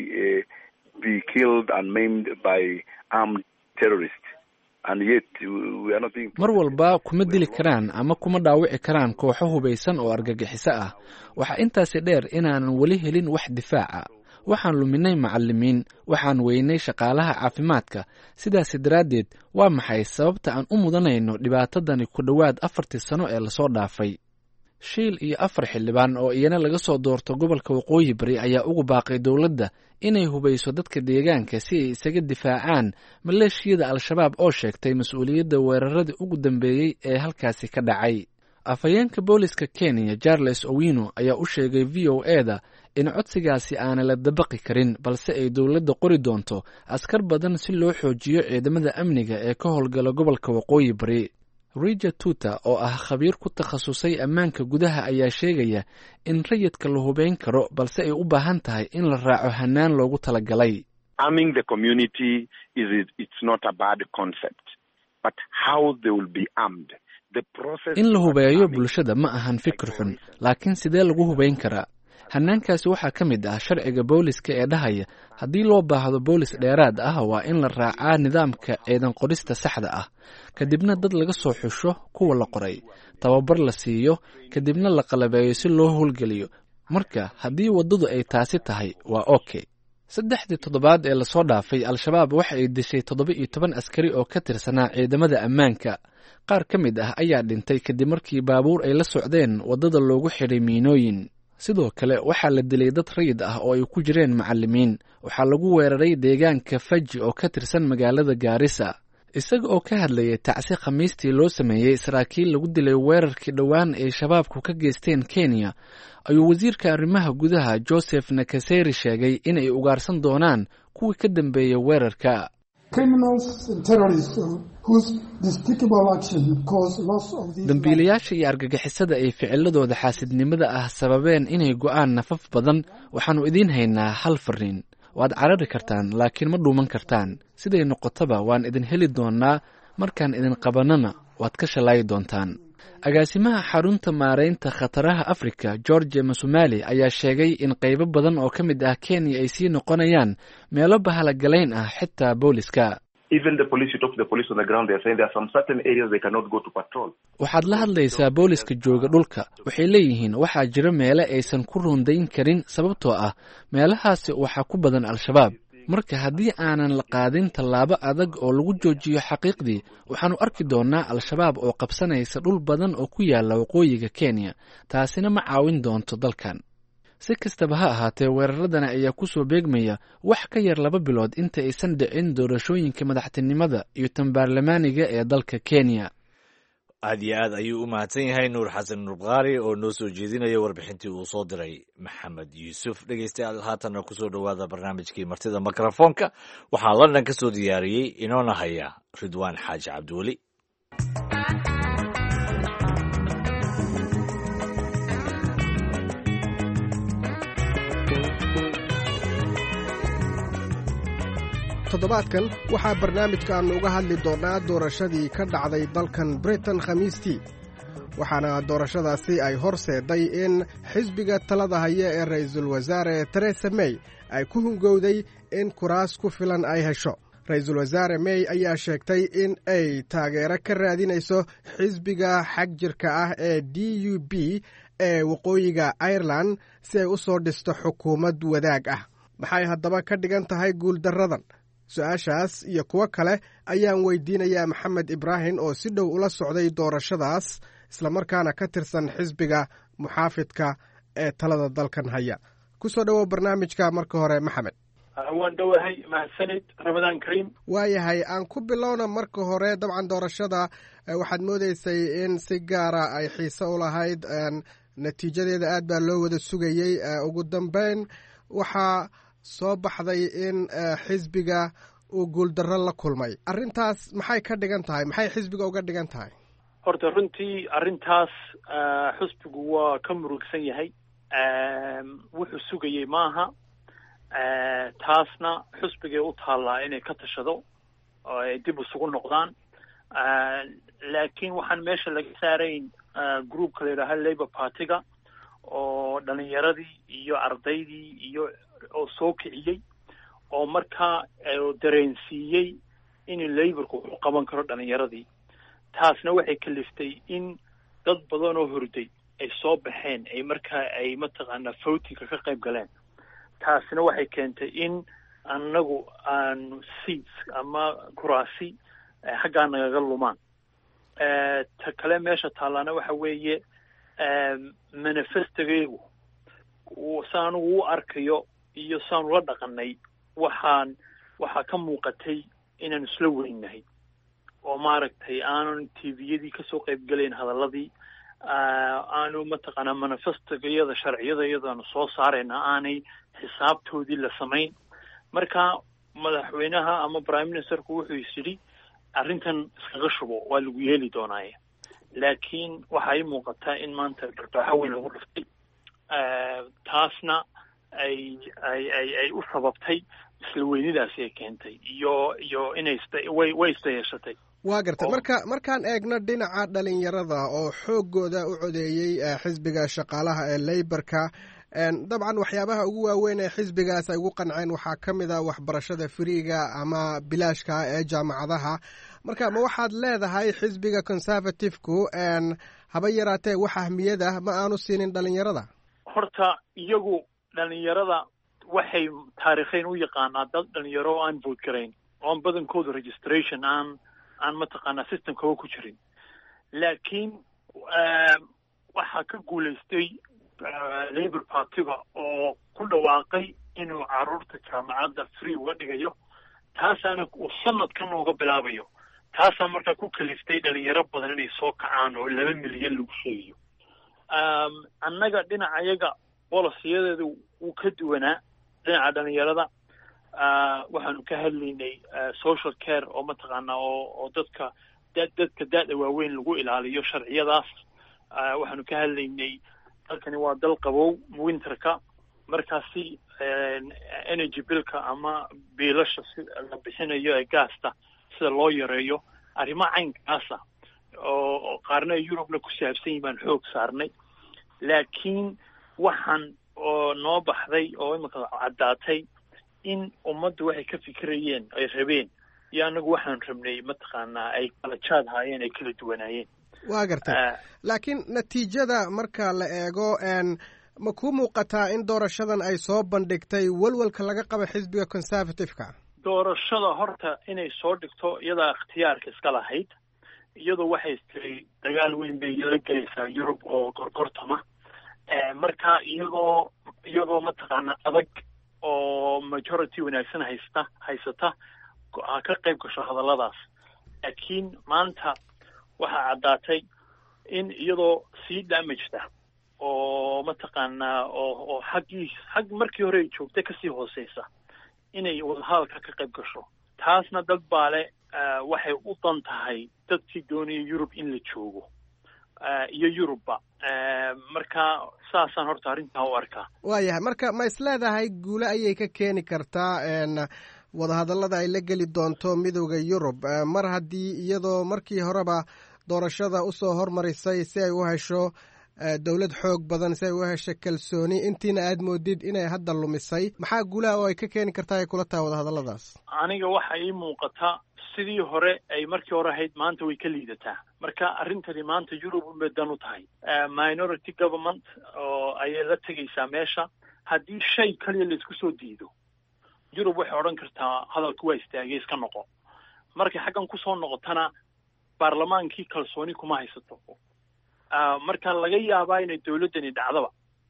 be killed and maimed by armed terrorists and yet we are not being mar walba kuma dili karaan ama kuma dhaawici karaan kooxo hubaysan oo argagixiso ah waxa intaasi dheer inaanan wali helin wax difaaca waxaan luminay macallimiin waxaan weynay shaqaalaha caafimaadka sidaas daraaddeed waa maxay sababta aan u mudanayno dhibaatadani ku dhowaad 4 sano ee lasoo dhaafay shiil iyo 4 xildhibaan oo iyana laga soo doorto gobolka waqooyi bari ayaa ugu baaqay dowladda inay hubayso dadka deegaanka si ay isaga difaacaan maleeshiyada al-shabaab oo sheegtay mas'uuliyadda weeraradii ugu dambeeyay ee halkaasi ka dhacay afhayeenka booliska Kenya Charles Owino ayaa u sheegay VOA-da in codsigaasi aan la dabaqi karin balse ay dowladda qori doonto askar badan si loo xoojiyo ciidamada amniga ee ka howlgala gobolka waqooyi bari Rija Tuta oo ah khabiir ku takhasusay ammaanka gudaha ayaa sheegaya in rayidka la hubeyn karo balse ay u baahan tahay in la raaco hanaan loogu talagalay Arming the community it's not a bad concept but how they will be armed in la hubeeyo bulshada ma ahan fikir xun laakiin sidee lagu hubeyn karaa hanaankaasi waxaa ka mid ah sharciga booliska ee dhahaya haddii loo baahdo boolis dheeraad ah waa in la raacaa nidaamka ciidan qorista saxda ah kadibna dad laga soo xusho kuwa la qoray tababar la siiyo kadibna la qalabeeyo si loo howlgeliyo marka haddii waddadu ay taasi tahay waa okay saddexdii toddobaad ee lasoo dhaafay al-shabaab waxa ay dishay 17 askari oo ka tirsanaa ciidamada ammaanka. qaar ka mid ah ayaa dhintay kadib markii baabuur ay la socdeen waddada loogu xidhay miinooyin. sidoo kale waxaa la dilay dad rayid ah oo ay ku jireen macallimiin. waxaa lagu weeraray deegaanka Faji oo ka tirsan magaalada Gaarisa. isaga oo ka hadlayay tacsi khamiistii loo sameeyey saraakiil lagu dilay weerarkii dhowaan ay shabaabku ka geysteen Kenya, ayuu wasiirka arrimaha gudaha Joseph Nakaseri sheegay inay ugaarsan doonaan kuwii ka dambeeyay weerarka. dambiilayaasha iyo argagixisada ay ficiladooda xaasidnimada ah sababeen inay go'aan nafaf badan. waxaannu idiin haynaa hal fariin: waad carari kartaan laakiin ma dhuuman kartaan. siday noqotaba waan idin heli doonaa. markaan idin qabanana waad ka shalaayi doontaan. agaasimaha xarunta maaraynta khataraha Afrika George Masumali ayaa sheegay in qaybo badan oo ka mid ah Kenya ay sii noqonayaan meelo bahalagalayn ah xitaa booliska. Even the police, you talk to the police on the ground, they are saying there are some certain areas they cannot go to patrol. waxaad la hadlaysaa booliska jooga dhulka. waxay leeyihiin waxaa jira meele aysan ku rundayn karin sababtoo ah meelahaasi waxaa ku badan al-shabaab. marka haddii aanan la qaadin tallaabo adag oo lagu joojiyo xaqiiqdii, waxaannu arki doonaa al-shabaab oo qabsanaysa dhul badan oo ku yaala waqooyiga Kenya. taasina ma caawin doonto dalkan. si kastaba ha ahaatee, weeraradana ayaa ku soo beegmaya wax ka yar 2 bilood inta aysan dhicin doorashooyinka madaxtinimada iyo tan baarlamaaniga ee dalka Kenya. aad iyo aad ayuu u mahadsan yahay Nuur Xasan Nurqaari oo noo soo jeedinaya warbixintii uu soo diray Maxamed Yuusuf. dhegeystayaal, haatanna ku soo dhowaada barnaamijkii martida mikrofoonka. waxaa London ka soo diyaariyey inoona haya Ridwaan Xaaji Cabdiweli. toddobaadkan waxaa barnaamijkaannu uga hadli doonnaa doorashadii ka dhacday dalkan Britain khamiistii. waxaana doorashadaasi ay horseeday in xisbiga talada haya ee ra'iisul wasaare Theresa May ay ku hungowday in kuraas ku filan ay hesho. ra'iisul wasaare May ayaa sheegtay in ay taageero ka raadinayso xisbiga xagjirka ah ee DUP ee waqooyiga Ireland si ay u soo dhisto xukuumad wadaag ah. maxay haddaba ka dhigan tahay guuldarradan? su-aashaas iyo kuwo kale ayaan weydiinayaa Maxamed Ibraahim oo si dhow ula socday doorashadaas islamarkaana ka tirsan xisbiga muxaafidka ee talada dalkan haya. ku soo dhowow barnaamijka marka hore Maxamed. waan dhowahay. mahadsanid. Ramadaan Kariim. waayahay, aan ku bilowna marka hore. dabcan doorashada waxaad moodaysay in si gaara ay xiise u lahayd. natiijadeeda aad baa loo wada sugayey. ugu dambeyn waxaa soo baxday in xisbiga uu guuldarro la kulmay. arrintaas maxay ka dhigan tahay? maxay xisbiga uga dhigan tahay? horta runtii arrintaas xisbigu waa ka murugsan yahay. wuxuu sugayey maaha. taasna xisbigay u taallaa inay ka tashado oo ay dib isugu noqdaan. laakiin waxaan meesha laga saarayn groupka la yidhaaha Labour Party-ga oo dhalinyaradii iyo ardaydii iyo oo soo kiciyey oo markaa dareensiiyey in Labourku u qaban karo dhalinyaradii. taasna waxay kaliftay in dad badan oo hurday ay soo baxeen ay markaa ay mataqaanaa voting-ka ka qayb galeen. taasna waxay keentay in annagu aanu seats ama kuraasi xaggaa nagaga lumaan. ta kale meesha taallana waxa weeye manifestogaygu saan ugu arkayo iyo saan ula dhaqanay waxaa ka muuqatay inaan isla weynahay oo maaragtay aanan tviyadii kasoo qaybgalayn hadaladii. aanu mataqaanaa manifestogayada sharciyada iyadaanu soo saarayna aanay xisaabtoodii la samayn. marka madaxweynaha ama prime ministerku wuxuu is yidhi arrintan iskaga shubo waa lagu yeeli doonaaye. laakiin waxay muuqataa in maanta dharbaaxo weyn lagu dhiftay. taasna ay u sababtay isla weynidaasi ay keentay iyo inay way isdayeeshatay. waa gartay. markaan eegno dhinaca dhalinyarada oo xooggooda u codeeyey xisbiga shaqaalaha ee Labourka, dabcan waxyaabaha ugu waaweyn ee xisbigaas ay ugu qanceen waxaa ka mid a waxbarashada firiiga ama bilaashka ee jaamacadaha. marka ma waxaad leedahay xisbiga conservative-ku haba yaraatee wax ahmiyada ma aanu siinin dhalinyarada? horta iyagu dhalinyarada waxay taariikheyn u yaqaanaa dad dhalinyaro oo aan vote garayn oon badankooda registration aan mataqaanaa systemkaba ku jirin laakiin waxaa ka guulaystay Labour Party-ga oo ku dhawaaqay inuu caruurta jaamacadda free uga dhigayo taasaana uu sanadkan uga bilaabayo taasaa markaa ku kaliftay dhalinyaro badan inay soo kacaan oo 2 milyan lagu sheegayo annaga dhinacayaga bolosiyadeedu wuu ka duwanaa dhinaca dhalinyarada waxaanu ka hadlaynay social care oo mataqaanaa oo dadka daada waaweyn lagu ilaaliyo sharciyadaas waxaanu ka hadlaynay dalkani waa dal qabow winterka markaasi energy billka ama biilasha la bixinayo ee gaasta sida loo yareeyo arrimo caynkaasa oo qaarna Yurubna ku saabsan yihiin baan xoog saarnay laakiin waxaan oo noo baxday oo imika caddaatay in ummaddu waxay ka fikirayeen ay rabeen iyo anagu waxaan rabnay mataqaanaa ay kala jaad haayeen ay kala duwanaayeen waa gartay laakiin natiijada marka la eego ma ku muuqataa in doorashadan ay soo bandhigtay walwalka laga qaba xisbiga conservative-ka doorashada horta inay soo dhigto iyadaa ikhtiyaarka iska lahayd iyadoo waxay tiri dagaal weyn bay la gelaysaa Yurub oo gorgortama marka iyagoo mataqaanaa adag oo majority wanaagsan haysata ka qayb gasho hadalladaas laakiin maanta waxaa caddaatay in iyadoo sii damageda oo mataqaanaa oo xag markii hore ay joogtay kasii hooseysa inay wadahadalka ka qayb gasho taasna dad baale waxay u dan tahay dadkii doonaya Yurub in la joogo iyo Yurubba marka saasaan horta arrintaa u arkaa waayahay marka ma isleedahay guule ayay ka keeni kartaa wadahadallada ay la geli doonto midowda Yurub mar haddii iyadoo markii horeba doorashada usoo hormarisay si ay u hesho dowlad xoog badan si ay u hesho kalsooni intiina aad moodid inay hadda lumisay maxaa guulaha oo ay ka keeni kartaa ay kula tahay wadahadalladaas aniga waxa ii muuqata sidii hore ay markii hore ahayd maanta way ka liidataa marka arrintani maanta Yurub unbay dan u tahay minority government oo ayay la tegaysaa meesha haddii shay kaliya la isku soo diido Yurub waxay odhan kartaa hadalku waa istaagay iska noqo markay xaggan ku soo noqotana baarlamaankii kalsooni kuma haysato marka laga yaabaa inay dawladdani dhacdaba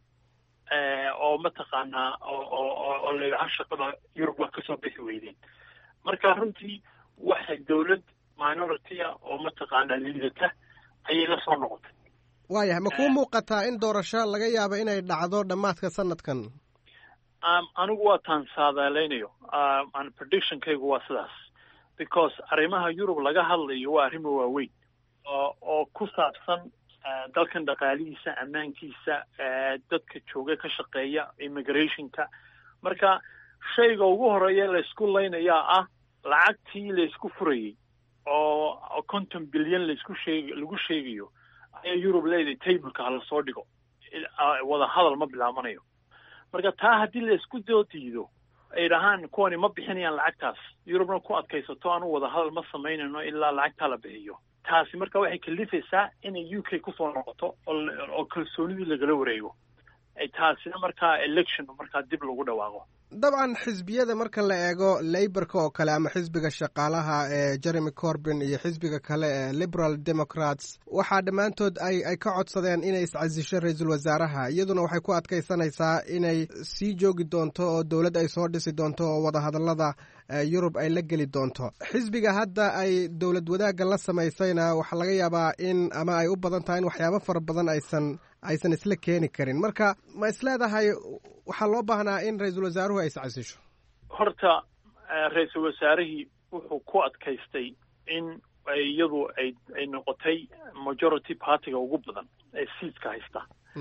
oo mataqaanaa oo leeyahay shaqada Yurub wax ka soo bixi weydeen marka runtii waxay dawlad minority oo mataqaanaa liidata ayay la soo noqotay waayahay ma kuu muuqataa in doorasho laga yaabo inay dhacdo dhammaadka sanadkan anigu waa taan saadaaleynayo predictionkaygu waa sidaas because arrimaha Yurub laga hadlayo waa arrimo waaweyn oo ku saabsan dalkan dhaqaalihiisa ammaankiisa dadka jooga ka shaqeeya immigrationka marka shayga ugu horeeya la isku leynayaa ah lacagtii la isku furayay oo 50 bilyan lagu sheegayo ayaa Yurub leedahay tableka hala soo dhigo wada hadal ma bilaabanayo marka taa haddii la isku diido ay dhahaan kuwani ma bixinayaan lacagtaas Yurubna ku adkaysato aanu wada hadal ma samaynayno ilaa lacagta la bixiyo taasi marka waxay kalifaysaa inay UK ku soo noqoto oo kalsoonidii lagala wareego ay taasina markaa election markaa dib lagu dhawaaqo dabcan xisbiyada marka la eego Labourka oo kale ama xisbiga shaqaalaha ee Jeremy Corbyn iyo xisbiga kale ee Liberal Democrats waxaa dhammaantood ay ka codsadeen inay iscasisho ra'iisul wasaaraha iyaduna waxay ku adkaysanaysaa inay sii joogi doonto oo dowlad ay soo dhisi doonto oo wadahadallada Yurub ay la geli doonto xisbiga hadda ay dowlad wadaagga la samaysayna waxaa laga yaabaa in ama ay u badan tahay in waxyaabo fara badan aysan isla keeni karin marka ma isleedahay waxaa loo baahnaa in ra'iisul wasaaruhu ay iscasisho horta ra'iisul wasaarihii wuxuu ku adkaystay in iyadu ay noqotay majority party-ga ugu badan ee seatska haysta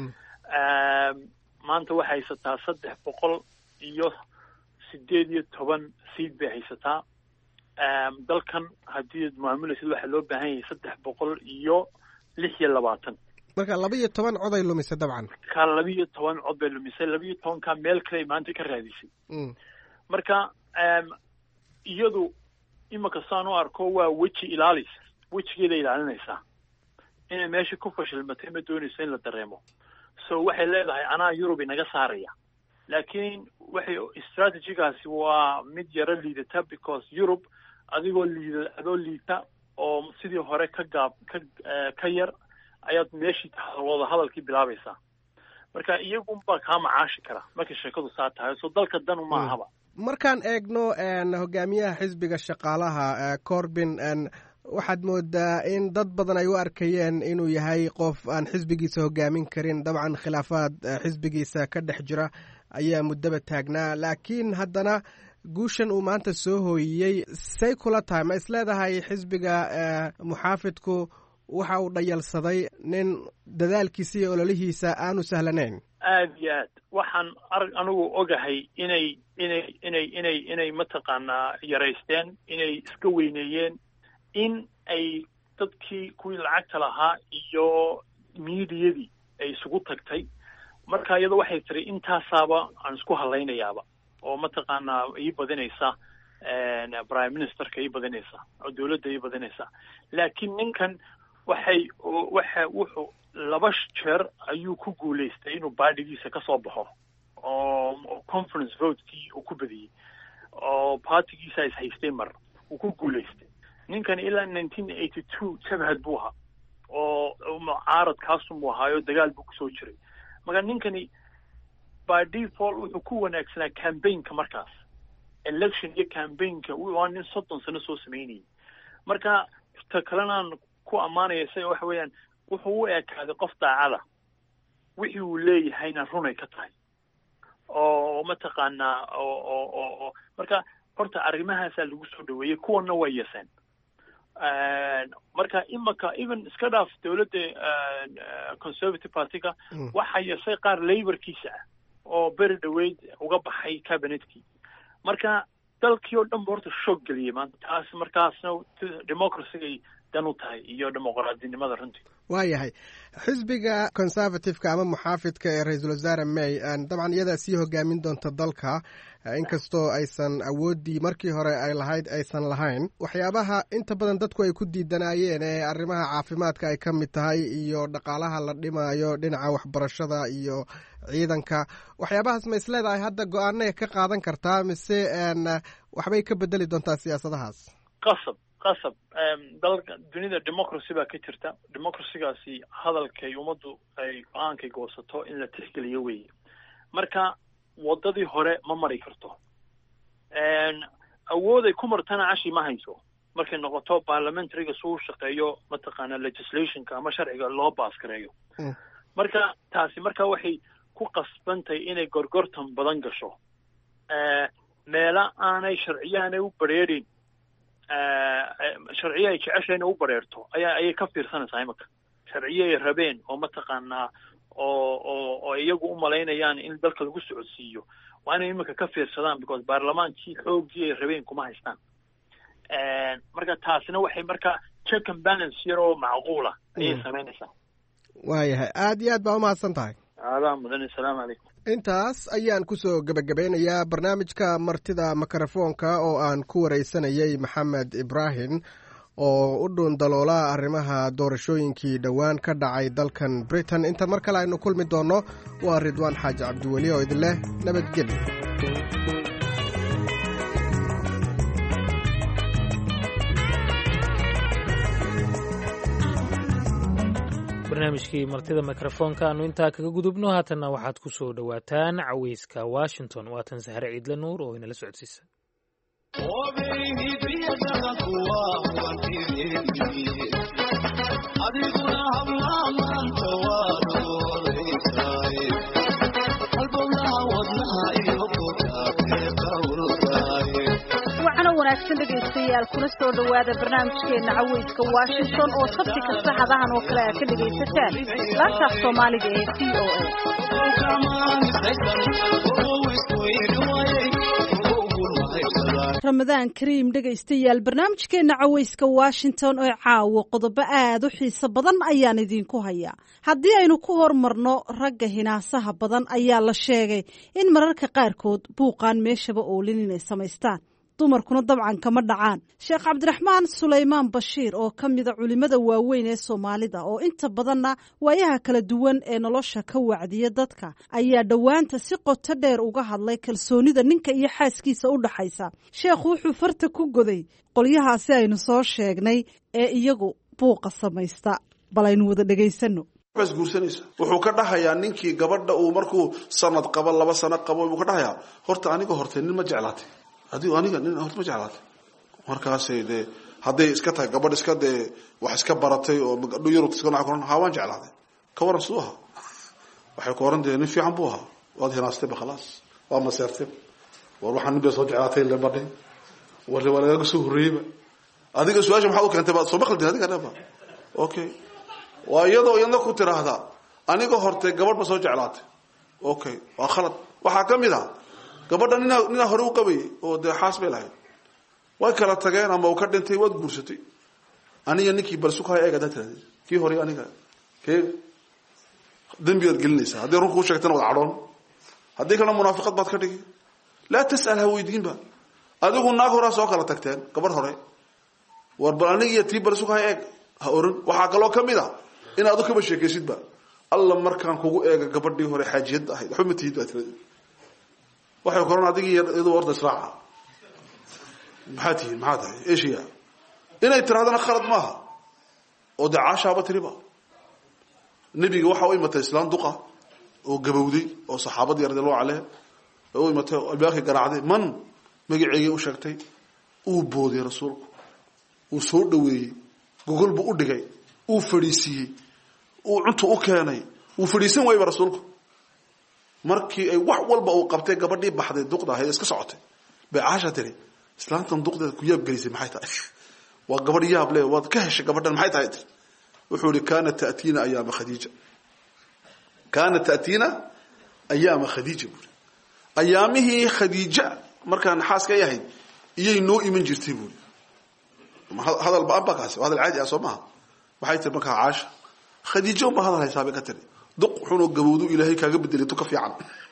maanta waxay haysataa 318 seat bay haysataa dalkan haddii maamulaysid waxaa loo baahan yahay 326 marka 12 cod ay lumisay dabcan ka 12 cod bay lumisay 12 ka meel kale maanta ka raadisay marka iyadu imaka saan u arko waa wejigeeda ilaalinaysaa inay meesha ku fashilmatay ma doonayso in la dareemo so waxay leedahay anaa Yurub inaga saaraya laakiin waxay strategigaasi waa mid yaro liidata because Europe adoo liita oo sidii hore ka yar ayaad meeshii wada hadalkii bilaabaysaa marka iyagunbaa kaa macaashi kara markay sheekadu saa tahay soo dalka dan uma ahaba markaan eegno hogaamiyaha xisbiga shaqaalaha Corbyn waxaad moodaa in dad badan ay u arkayeen inuu yahay qof aan xisbigiisa hogaamin karin dabcan khilaafaad xisbigiisa ka dhex jira ayaa muddaba taagnaa laakiin haddana guushan uu maanta soo hooyiyey say kula tahay ma isleedahay xisbiga muxaafidku waxa uu dhayalsaday nin dadaalkiisa iyo ololihiisa aanu sahlanayn aad iyo aad waxaan anigu ogahay inay mataqaanaa yaraysteen inay iska weyneeyeen in ay dadkii kuwii lacagta lahaa iyo miidiyadii ay isugu tagtay marka iyada waxay tiri intaasaaba aan isku hadlaynayaaba oo mataqaanaa ii badinaysa prime ministerka ii badinaysa oo dawladda ii badinaysa laakiin ninkan wuxuu 2 jeer ayuu ku guulaystay inuu baadhigiisa ka soo baxo oo conference votekii uu ku badiyey oo partigiisa is haystay mar uu ku guulaystay ninkan ilaa 1982 jabhad buu ahaa oo mucaarad kaasumuu ahaayo dagaal buu kusoo jiray marka ninkani by default wuxuu ku wanaagsanaa campaignka markaas election iyo campaignka waa nin 30 sano soo sameynayay marka ta kalenaan ku ammaanaya say waxa weeyaan wuxuu u ekaaday qof daacada wixii uu leeyahayna runay ka tahay oo mataqaanaa oo marka horta arrimahaasaa lagu soo dhaweeyey kuwana way yeeseen marka imaka even iska dhaaf dawladda conservative partyga waxaa yeesay qaar laborkiisa ah oo beri dhaweyd uga baxay cabinetkii marka dalkii oo dhan ba horta shoog geliyey maanta taas markaasna democracy dan u tahay iyo dimuqraadinimada runtii waayahay xisbiga conservative-ka ama muxaafidka ee ra-iisul wasaare May dabcan iyadaa sii hogaamin doonta dalka inkastoo aysan awooddii markii hore ay lahayd aysan lahayn waxyaabaha inta badan dadku ay ku diidanayeen ee arrimaha caafimaadka ay ka mid tahay iyo dhaqaalaha la dhimaayo dhinaca waxbarashada iyo ciidanka waxyaabahaas ma isleedahay hadda go-aanay ka qaadan kartaa mise waxbay ka bedeli doontaa siyaasadahaas qasab dalka dunida democracy baa ka jirta democracygaasi hadalkay ummaddu ay go-aankay goosato in la tixgeliyo weeye marka waddadii hore ma mari karto awooday ku martana cashi ma hayso markay noqoto parliamentaryga suu shaqeeyo mataqaana legislationka ama sharciga loo baaskareeyo marka taasi marka waxay ku qasbantahay inay gorgortan badan gasho meela aanay sharciyahanay u bareerin sharciye ay jeceshayna u bareerto ayay ka fiirsanaysaa imaka sharciye ay rabeen oo mataqaanaa oo iyagu u malaynayaan in dalka lagu socodsiiyo waa inay imika ka fiirsadaan because baarlamaankii xoogii ay rabeen kuma haystaan marka taasina waxay marka check and balance yar oo macquula ayay samaynaysaa waayahay aad iyo aad baa umahadsan tahay aadaa mudan assalaamu calaykum intaas ayaan kusoo gebagabeynayaa barnaamijka martida mikrofoonka oo aan ku wareysanayay maxamed ibraahim oo u dhuun daloola arrimaha doorashooyinkii dhowaan ka dhacay dalkan britain inta mar kale aynu kulmi doonno waa ridwaan xaaji cabdiweli oo idin leh nabadgelyo barnaamijkii martida mikrofoonka aanu intaa kaga gudubno haatanna waxaad ku soo dhowaataan caweyska washington waatan sahre ciidle nuur oo inala socodsiisa wanaagsan dhegaystayaal kuna soo dhowaada barnaamijkeena caweyska washington oo sabti kasta hadahan oo kale aad ka dhegaysataan laantaaf soomaaliga ee VOA ramadaan kariim dhegaystayaal barnaamijkeena caweyska washington oo caawo qodobo aad u xiiso badan ayaan idinku hayaa haddii aynu ku hormarno ragga hinaasaha badan ayaa la sheegay in mararka qaarkood buuqaan meeshaba oolin inay samaystaan dumarkuna dabcan kama dhacaan sheekh cabdiraxmaan sulaymaan bashiir oo ka mida culimada waaweyn ee soomaalida oo inta badanna waayaha kala duwan ee nolosha ka wacdiya dadka ayaa dhowaanta si qoto dheer uga hadlay kalsoonida ninka iyo xaaskiisa u dhaxaysa sheekhu wuxuu farta ku goday qolyahaasi aynu soo sheegnay ee iyagu buuqa samaysta bal aynu wada dhegaysano guursanaysa wuxuu ka dhahayaa ninkii gabadha uu markuu sanad qabo 2 sano qabo wuxuu ka dhahayaa horta aniga horta nin ma jeclaatay adigu aniga nin horta ma jeclaatay markaas de haday iska tahay gabadh iska de wax iska baratay oo magdho yar iska nooc koran hawaan jeclaaday ka waran suuha waxay kooran de nin fiican buu ahaa wad hinaastay ba khalaas waa ma seertay war waxaan nibay soo jeclaatay la badhay wala laga soo horeeyba adiga su'aasha maxaa u keentay baad soo baqaldin adiga dhaba okay waa iyadoo iyadna ku tiraahdaa aniga hortay gabadh ba soo jeclaatay okay waa khalad waxa kamid ah gabadha nina hore u qabay oo de xaas bay lahayd way kala tageen ama uu ka dhintay wad guursatay aniga ninkii bal sukaa eega dadada kii hore aniga kee dambiyaad gelinaysaa haddii runku u sheegtana wad cadhoon haddii kalena munaafiqad baad ka dhigi laa tas'al ha weydiinba adigu naag horaa soo kala tagteen gabadh hore war bal aniga iyo tii bal sukaa eeg ha oran waxaa kaloo kamid ah in aad kaba sheekaysidba alla markaan kugu eega gabadhii hore xaajiyad ahayd xumatiyad baad tirada waxay koran adiga iyadoo warda israaca maxaa tahay eeshiya inay tirahdana khalad maaha oo de caashaaba tiriba nabiga waxa uu imatay islaan duqa oo gabowday oo saxaabadii radiyallahu anha oo imatay albaaqi garaacday man magaceeyay u sheegtay uu booday rasuulku uu soo dhaweeyay gogol buu u dhigay uu fadhiisiyay uu cunto u keenay uu fadhiisan waayay rasuulku markii ay wax walba uu qabtay gabadhii baxday duqda ahayd iska socotay bay caasha tiri islaantan duqdeeda ku yaab gelisay maxay tahay waa gabadh yaab leh waad ka heshay gabadhan maxay tahay wuxuu ri kaana ta'tina ayaama khadiija kaana ta'tina ayaama khadiija buu ayaamihii khadiija markaan xaas ka yahay iyay noo iman jirtay buu hadal baan bakaas hadal caadi ah Soomaa waxay tir markaa caasha khadiija ma hadal haysaabay ka tiri duq wuxuu gabowdu ilaahay kaaga bedelay tu ka fiican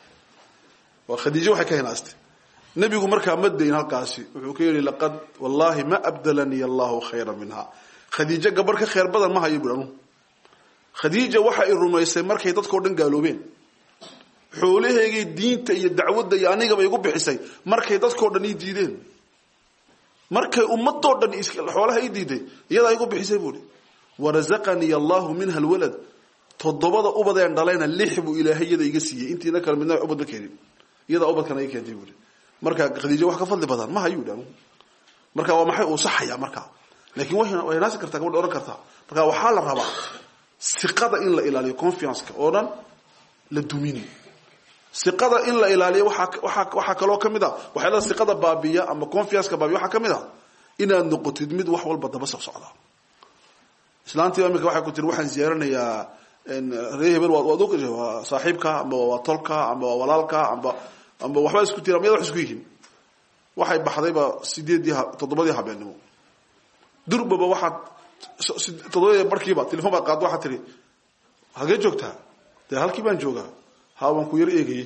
waa khadiija waxay ka hinaastay nabigu markaa madeyn halkaasi wuxuu ka yiri laqad wallahi ma abdalani allah khayran minha khadiija gabar ka khayr badan ma hayo buranu khadiija waxa ay rumaysay markay dadkoo dhan gaaloobeen xoolaheegay diinta iyo dacwadda iyo aniga bay ugu bixisay markay dadkoo dhan ii diideen markay ummadoo dhan xoolaha ii diiday iyada ay ugu bixisay buu warazaqani allah minha alwalad todobada ubadeen dhalayna 6 buu ilaahayada iga siiyay intiina kala midna ubadba keenin iyada ubadkana ay keentay buu marka khadiija wax ka fadli badan ma hayo dhanu marka waa maxay uu saxaya marka laakiin way naas kartaa gabadh oran kartaa marka waxa la rabaa siqada in la ilaaliyo confiance-ka oo dhan la dumini siqada in la ilaaliyo waxa kaloo kamid ah waxa la siqada baabiya ama confiance-ka baabiya waxa kamid ah inaad noqotid mid wax walba daba socda islaantii amika waxa ku tiri waxaan ziyaaranayaa reehbel waa doqoje waa saaxiibka ama waa tolka ama waa walaalka ama waxba isku tira miyada wax isku yihiin waxay baxdayba 7 habeenimo durbaba waxa 7 barkiiba telefoon baad qaad waxa tiri hagee joogtaa de halkii baan joogaa haawan ku yar eegay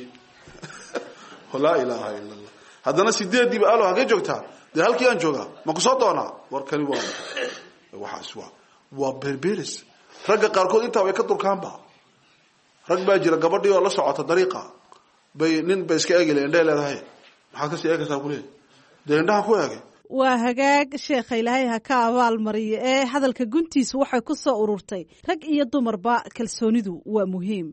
la ilaaha illa allah hadana 8 diba alo hagee joogtaa de halkii aan joogaa ma ku soo doonaa warkani waxa waa berberis ragga qaarkood inta way ka durkaanba rag baa jira gabadhii oo la socota dariiqa bay nin bay iska eegleen leedahay maxaa ka sii eegaysaa kulay deendhaha ku eegay waa hagaag sheekh ilaahay ha ka abaal mariyo ee hadalka guntiisu waxay ku soo ururtay rag iyo dumarba kalsoonidu waa muhiim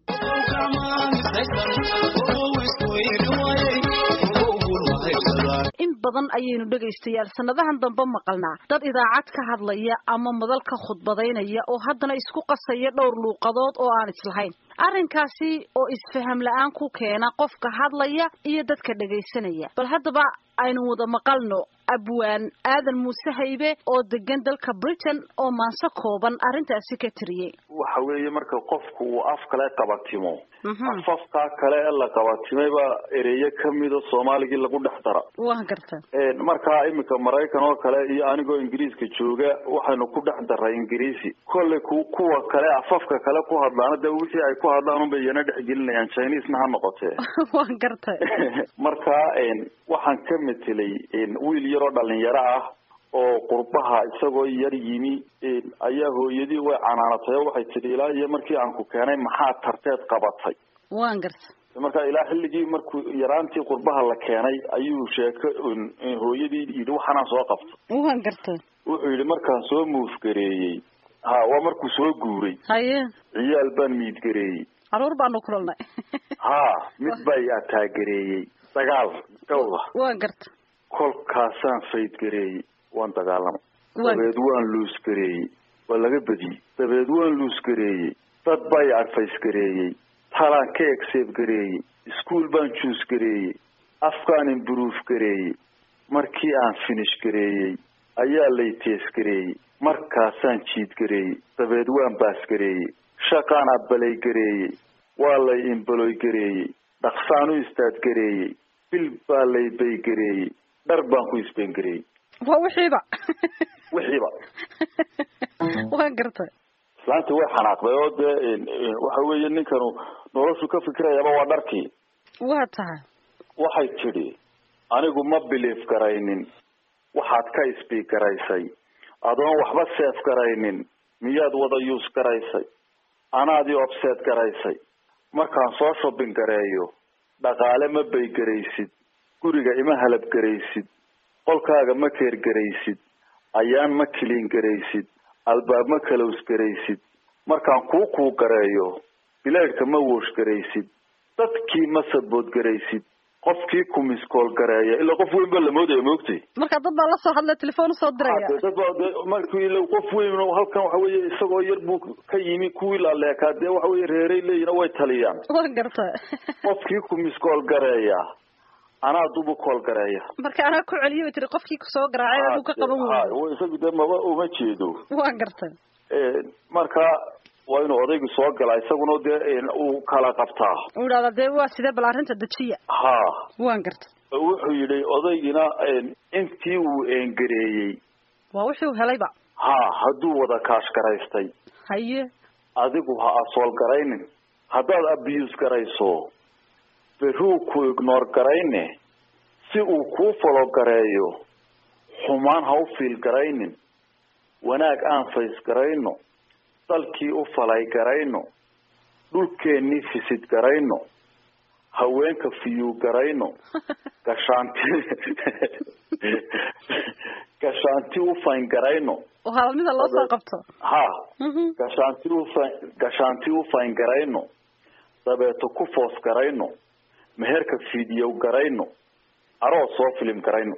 in badan ayaynu dhagaystayaal sanadahan dambe maqalnaa dad idaacad ka hadlaya ama madal ka khudbadaynaya oo haddana isku qasaya dhowr luuqadood oo aan islahayn arrinkaasi oo isfaham la'aan ku keena qofka hadlaya iyo dadka dhagaysanaya bal haddaba aynu wada maqalno abwaan aadan muuse haybe oo degan dalka Britain oo maanso kooban arrintaasi ka tiriyay waxa weeye marka qofku uu af kale qabatimo afafka kale la qabatimeyba ereyo kamid ah Soomaaliga lagu dhaxdara waan gartaa marka imika Mareykan oo kale iyo anigoo Ingiriiska jooga waxaanu ku dhaxdaray Ingiriisi kolle kuwa kale afafka kale ku hadlaan da wixii ay ku hadlaan bay yana dhaxgelinayaan Chinese ma noqotee waan gartaa marka waxaan ka metelay wiil yaroo dhalinyaro ah oo qurbaha isagoo yar yimi ayaa hooyadii way canaanatay oo waxay tidhi ilaa iyo markii aan ku keenay maxaa tarteed qabatay waan gartay marka ilaa xilligii markuu yaraantii qurbaha la keenay ayuu sheeko hooyadii yidhi waxaanaan soo qabto waan gartay wuxuu yidhi markaan soo muufgareeyey waa markuu soo guuray haye ciyaal baan miidgareeyey caruur baanu kulanay mid bay ataagereeyey dagaal gawda waan gartay kolkaasaan faydgareeyey waan dagaalamay dabeed waan luusgareeyey waa laga badiyey dabeed waan luusgareeyey dad bay adfaysgareeyey talaan ka egseebgareeyey iskuol baan juusgareeyey afkaan improve gareeyey markii aan finish gareeyey ayaa layteesgareeyey markaasaan jiidgareeyey dabeed waan baasgareeyey shaqaan abbalay gareeyey waa lay imbaloy gareeyey dhaqsaan u istaadgareeyey bil baa lay baygareeyey dhar baan ku isbeengareeyey waa wixiiba waan gartay islaantii way xanaaqday oo dee waxa weeye ninkanu noloshu ka fikirayaba waa dharkii waa tahay waxay tidhi anigu ma bilief garaynin waxaad ka isbiig garaysay adoon waxba seef garaynin miyaad wada yuus garaysay anaadii obseed garaysay markaan soo shopping gareeyo dhaqaale ma baygaraysid guriga ima halab garaysid qolkaaga ma keer garaysid ayaan ma kiliin garaysid albaab ma kalows garaysid markaan kuu gareeyo bilaydhka ma woosh garaysid dadkii ma sabood garaysid qofkii ku miskool gareeya ilaa qof weyn baa la moodaya maogtay marka dad baa lasoo hadlay telefoon usoo diraya dad baa markii qof weyn halkan waxa weeye isagoo yar buu ka yimi kuwii laaleekaa dee waxa weeye reeray leeyihin way taliyaan waan garta qofkii ku miskool gareeya anaa dubu kool gareeya marka anaa ku celiyo tiri qofkii kusoo garaacay aduu ka qaban waayo isagu dee maba uma jeedo waan garta marka waa inuu odaygu soo galaa isaguna dee uu kala qabtaa uu yidhahda dee waa sidee bal arrinta dejiya waan garta wuxuu yidhi odaygina intii uu eengareeyey waa wuxuu helayba hadduu wada kaash garaystay haye adigu ha asool garaynin haddaad abuse garayso beruu ku ignore garayne si uu kuu falo gareeyo xumaan ha u fiil garaynin wanaag aan fays garayno dalkii u falay garayno dhulkeennii fisid garayno haweenka fiyuu garayno gashaanti u fayn garayno halmida loo soo qabto gashaanti u fayn garayno dabeeto ku foos garayno meherka fiidiyow garayno aroos soo filim garayno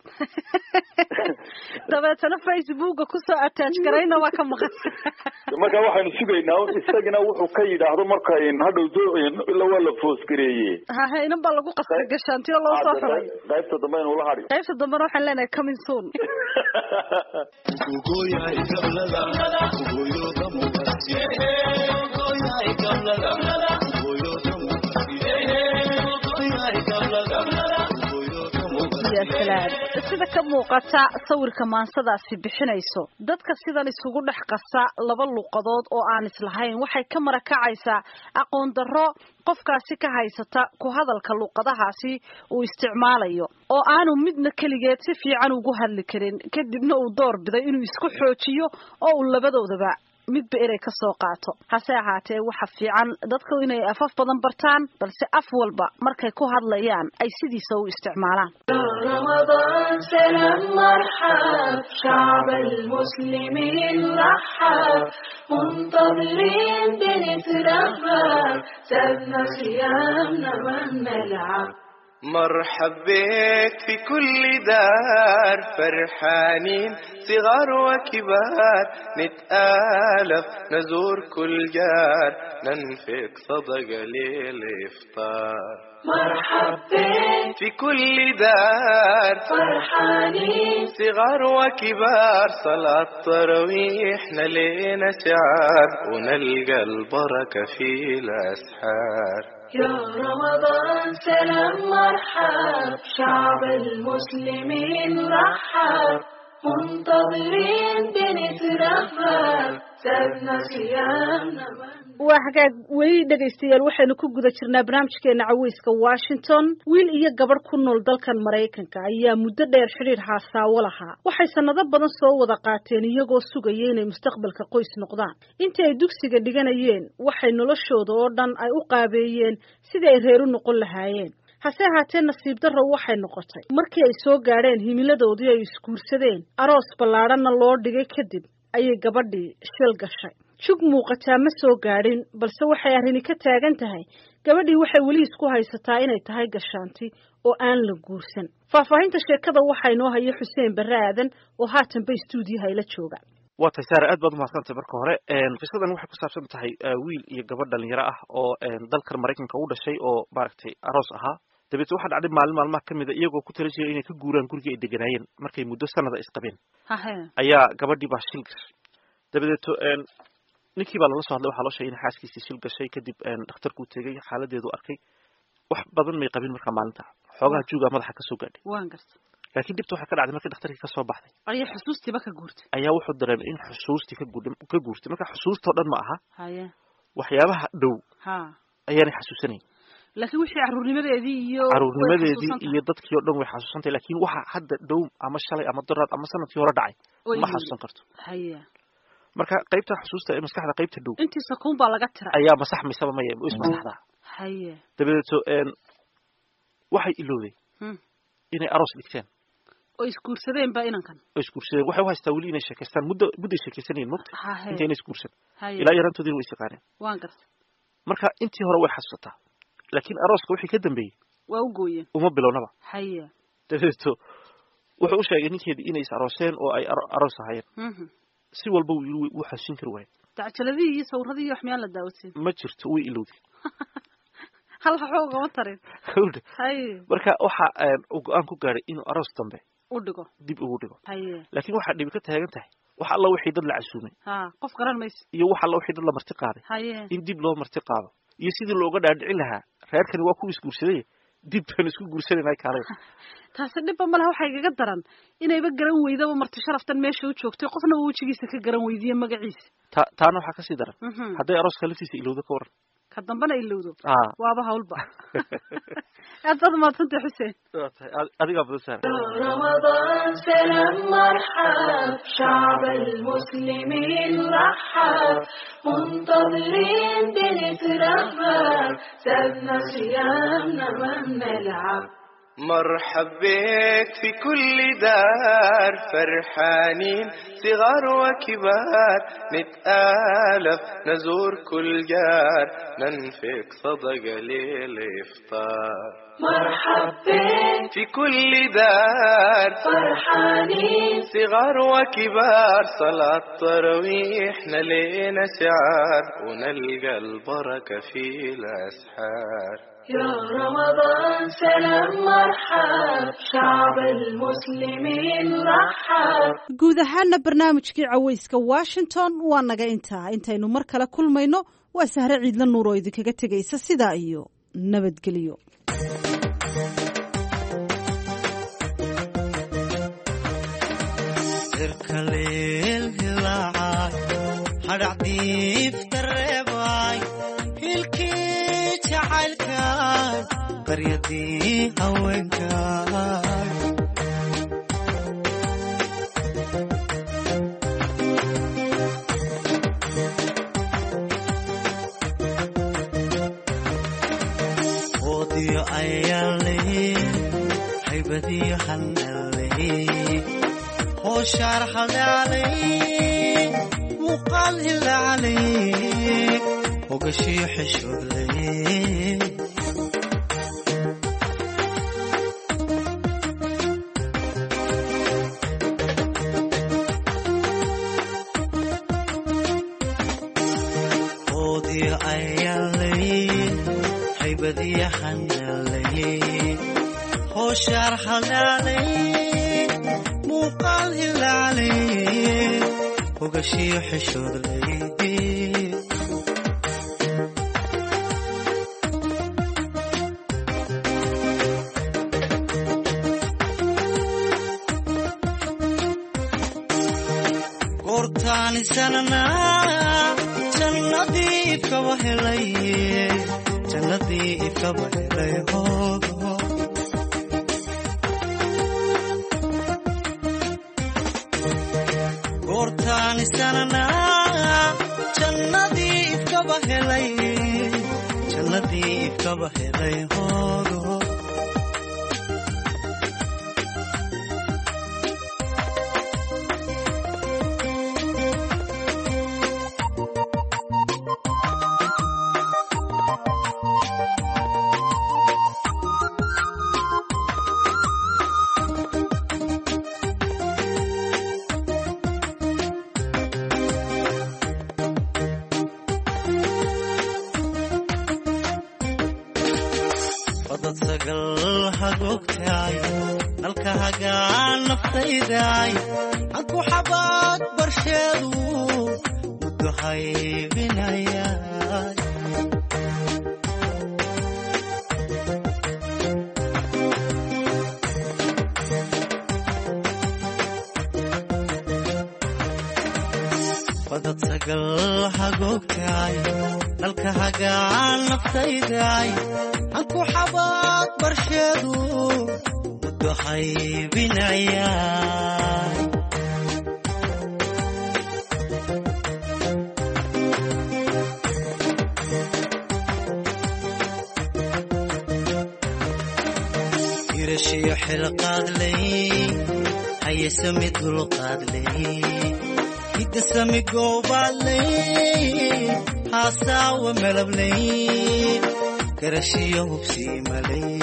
dabeetana facebooka kusoo attach garayna waa ka maqan marka waxaynu sugaynaa isagina wuxuu ka yidhaahdo marka hadhow ila waa la foos gareeye inan baa lagu qasbay gashaantiyo loo soo xulay qaybta dambe aynu la hadhi qaybta dambena waxaan leenahay coming soon sida ka muuqata sawirka maansadaasi bixinayso dadka sidan isugu dhex qasa laba luqadood oo aan islahayn waxay ka marakacaysaa aqoon darro qofkaasi ka haysata ku hadalka luqadahaasi uu isticmaalayo oo aanu midna keligeed si fiican ugu hadli karin kadibna uu door biday inuu isku xoojiyo oo uu labadoodaba midba erey ka soo qaato hase ahaatee waxa fiican dadku inay afaf badan bartaan balse af walba markay ku hadlayaan ay sidiisa u isticmaalaan رمضان سلام مرحب شعب المسلمين رحب منتظرين بنترحب سابنا صيامنا ونلعب مرحب بك في كل دار فرحانين صغار وكبار نتآلف نزور كل جار ننفق صدقة للإفطار مرحب بك في كل دار فرحانين صغار وكبار صلاة تراويح لينا شعار ونلقى البركة في الأسحار يا رمضان سلام مرحب شعب المسلمين رحب منتظرين بنترحب سابنا صيامنا waa hagaag weli dhegaystayaal waxaynu ku guda jirnaa barnaamijkeena caweyska Washington. wiil iyo gabadh ku nool dalkan Mareykanka ayaa muddo dheer xiriir haasaawo lahaa. waxay sanado badan soo wada qaateen iyagoo sugaya inay mustaqbalka qoys noqdaan. intii ay dugsiga dhiganayeen waxay noloshooda oo dhan ay u qaabeeyeen sidii ay reer u noqon lahaayeen. hase ahaatee nasiib darro waxay noqotay markii ay soo gaadheen himiladoodii ay isguursadeen aroos ballaadhanna loo dhigay kadib ayay gabadhii shil gashay. jug muuqataa ma soo gaadhin balse waxay arrini ka taagan tahay gabadhii waxay weli isku haysataa inay tahay gashaanti oo aan la guursan. faahfaahinta sheekada waxaa inoo haya Xuseen Barre Aadan oo haatanba stuudiyaha ila jooga. waa tahay Saare, aad baad umahadsantahay marka hore. qisadan waxay ku saabsan tahay wiil iyo gabadh dhalinyaro ah oo dalkan Mareykanka u dhashay oo maaragtay aroos ahaa. dabeetna waxaa dhacday maalmaha ka mid a iyagoo ku tala jiray inay ka guuraan gurigii ay deganaayeen markay muddo sanada isqabeen ayaa gabadhii baa shil gashay. dabadeeto ninkii baa lala soo hadlay, waxaa loo sheegay in xaaskiisii shil gashay. kadib dhakhtarkuu tegey, xaaladeedu arkay. wax badan may qabin markaa maalinta, xoogaha juugaa madaxa kasoo gaadhay. laakiin dhibta waxaa ka dhacday markii dhakhtarkii kasoo baxday ayaa xusuustiiba ka guurtay. ayaa wuxuu dareemay in xusuustii ka guurtay. marka xusuustoo dhan ma aha, waxyaabaha dhow ayaanay xasuusanayn. laakiin wixii caruurnimadeedii iyo dadkii oo dhan way xasuusantay. laakiin waxa hadda dhow ama shalay ama daraad ama sanadkii hore dhacay ma xasuusan karto. marka qaybta xusuusta ee maskaxda qaybta dhow intii sakuun baa laga tiray ayaa masaxmaysaba maya is masaxdaa. dabadeeto waxay ilowday inay aroos dhigteen oo isguursadeen ba inankan waxay u haystaa weli inay sheekaystaan muddo sheekaysanayeen mogta inta inay isguursan ilaa yarantoodina way isaqaaneen. waan gartay. marka intii hore way xasuusataa, laakiin arooska wixii ka dambeeyey waa u gooyeen uma bilownaba. dabadeeto wuxuu u sheegay ninkeedii inay is arooseen oo ay aroos ahaayeen. si walba wuu xasuusin kari waayay. dacjaladii iyo sawirradii iyo wax miyaan la daawateen ma jirto, way ilowday. hal waxba ugama tarin. marka waxa uu go'aan ku gaadhay inuu aroos dambe dib ugu dhigo. laakiin waxaa dhibi ka taagan tahay wax alla wixii dad la casuumay qof garan mayso iyo wax alla wixii dad la marti qaaday in dib loo marti qaado iyo sidii looga dhaadhicin lahaa reerkani waa kuwa isguursaday dib baan isku guursanayna kaalay. taasi dhibba malaha waxay igaga daran inayba garan weydaba marti sharaftan meesha u joogtay qofna wajigiisa ka garan weydiye magaciisa. taana waxaa kasii daran hadday arooska laftiisa ilowdo ka waran ka dambana ilowdo waaba hawlba. aad baad mahadsantahay Xuseen. adigaa badan Saare. رمضان سلام مرحب شعب المسلمين رحب منتظرين بنترحب سابنا صيامنا ما بنلعب. مرحب بك في كل دار فرحانين صغار وكبار نتآلف نزور كل جار ننفق صدقة للإفطار. مرحب بك في كل دار فرحانين صغار وكبار صلاة تراويح لينا شعار ونلقى البركة في الأسحار. يا رمضان سلام مرحب شعب المسلمين رحب. guud ahaana barnaamijkii caweyska Washington waa naga intaynu mar kale kulmayno waa Sahre Ciidla Nuur oo idinkaga tegaysa sidaa iyo nabadgelyo. qaryadii haweenka oodiyo ayaale haybadiyo hanale hooshaar hadaale muuqaal hilaale hogashiyo xishoodle hooshaar hadaale muuqaal hilaale hogashiyo xishoodle goortaanisanana jannadii kaba helay jannadii kaba helay hoogo goortaani sananaa jannadii kaba helay jannadii kaba helay hoogo aku xabaad barsheedu wudu haybinaya badad sagal hagoogtaay dalka hagaan naftaydaay aku xabaad barsheedu haybinaya irashiyo xilqaadlay hayesami dulqaadlay hidasami goobaadlay haasaawa melablay garashiyo hubsiimalay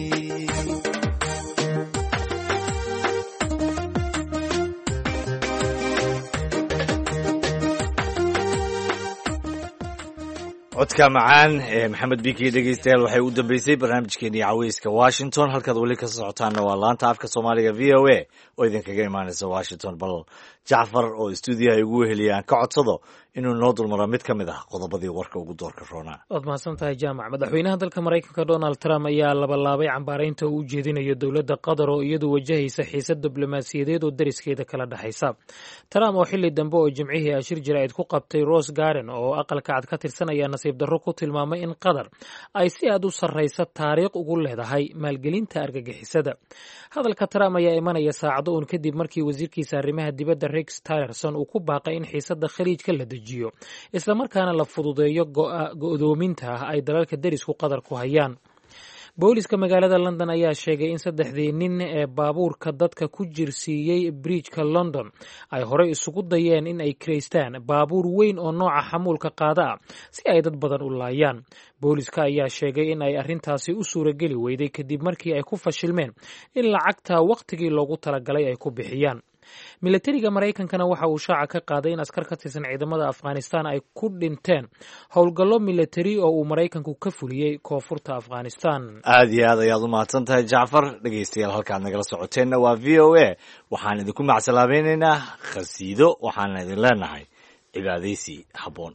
codka macaan ee maxamed biki dhegeystayaal waxay u dambeysay barnaamijkeenii caweyska washington halkaad weli ka socotaanna waa laanta afka soomaaliga v o a oo idinkaga imaanaysa washington bal jacfar oo stuudiyaha igu weheliya aan ka codsado inuu noo dulmaro mid ka mid ah qodobadii warka ugu doorka roonaa. waad mahadsan tahay jaamac. madaxweynaha dalka maraykanka donald trump ayaa labalaabay cambaaraynta uu u jeedinayo dowladda qatar oo iyadu wajahaysa xiisad diblomaasiyadeed oo dariskeeda kala dhexaysa. trump oo xili dambe oo jimcihii ashir jaraa'id ku qabtay rose garden oo aqalka cad ka tirsan ayaa nasiib darro ku tilmaamay in qatar ay si aad u sarraysa taariikh ugu leedahay maalgelinta argagixisada. hadalka trump ayaa imanaya saacado uun kadib markii wasiirkiisa arrimaha dibadda rex tillerson uu ku baaqay in xiisadda khaliijka la dejiyo islamarkaana la fududeeyo go'doominta ah ay dalalka derisku qatar ku hayaan. booliska magaalada london ayaa sheegay in 3 nin ee baabuurka dadka ku jirsiiyey bridgeka london ay horey isugu dayeen in ay kireystaan baabuur weyn oo nooca xamuulka qaada ah si ay dad badan u laayaan. booliska ayaa sheegay in ay arrintaasi u suurageli weyday kadib markii ay ku fashilmeen in lacagta wakhtigii loogu talagalay ay ku bixiyaan. milatariga maraykankana waxa uu shaaca ka qaaday in askar ka tirsan ciidamada afghanistan ay ku dhinteen howlgallo milatari oo uu maraykanku ka fuliyey koonfurta afghanistan. aad iyo aad ayaad u mahadsan tahay jacfar. dhegeystayaal halkaad nagala socoteenna waa v o a waxaan idinku macsalaabaynaynaa khasiido waxaana idin leenahay cibaadaysi habboon.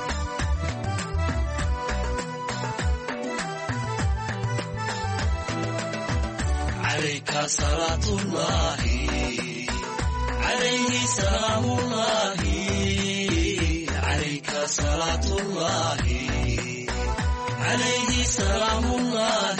عليه سلام الله عليك صلاة الله عليه سلام الله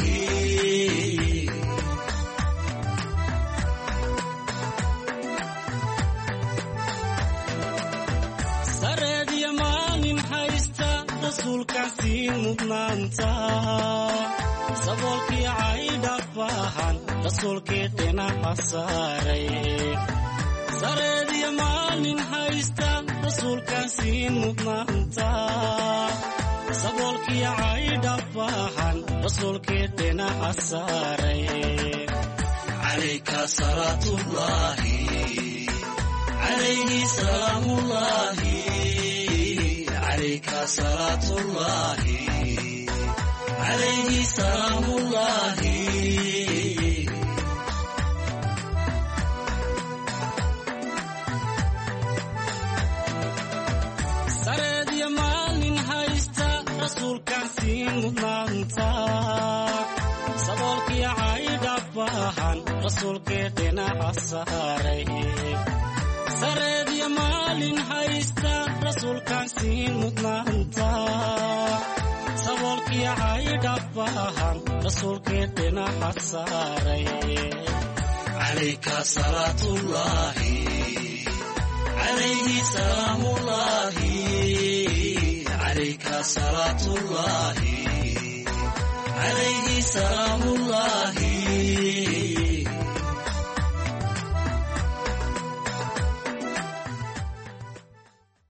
سرد يمان حيستا رسول كاسين مدنانتا سبولك عيدا فاهان رسول كيتنا مساري sareediya maalin haysta rasuulkaasiin mudnaanta saboolkii caydha baahan rasuulkii dhinaca saaray calayka salaatullaahi calayhi salaamullaahi calayka salaatullaahi calayhi salaamullaahi saboolkii caydha baahan rasuulkii dhinaca saaray sareediya maalin haysta rasuulkaan siin mudnaa rasuulkii dhinaca saaray calayka salaatullaahi calayhi salaamullaahi calayka salaatullaahi calayhi salaamu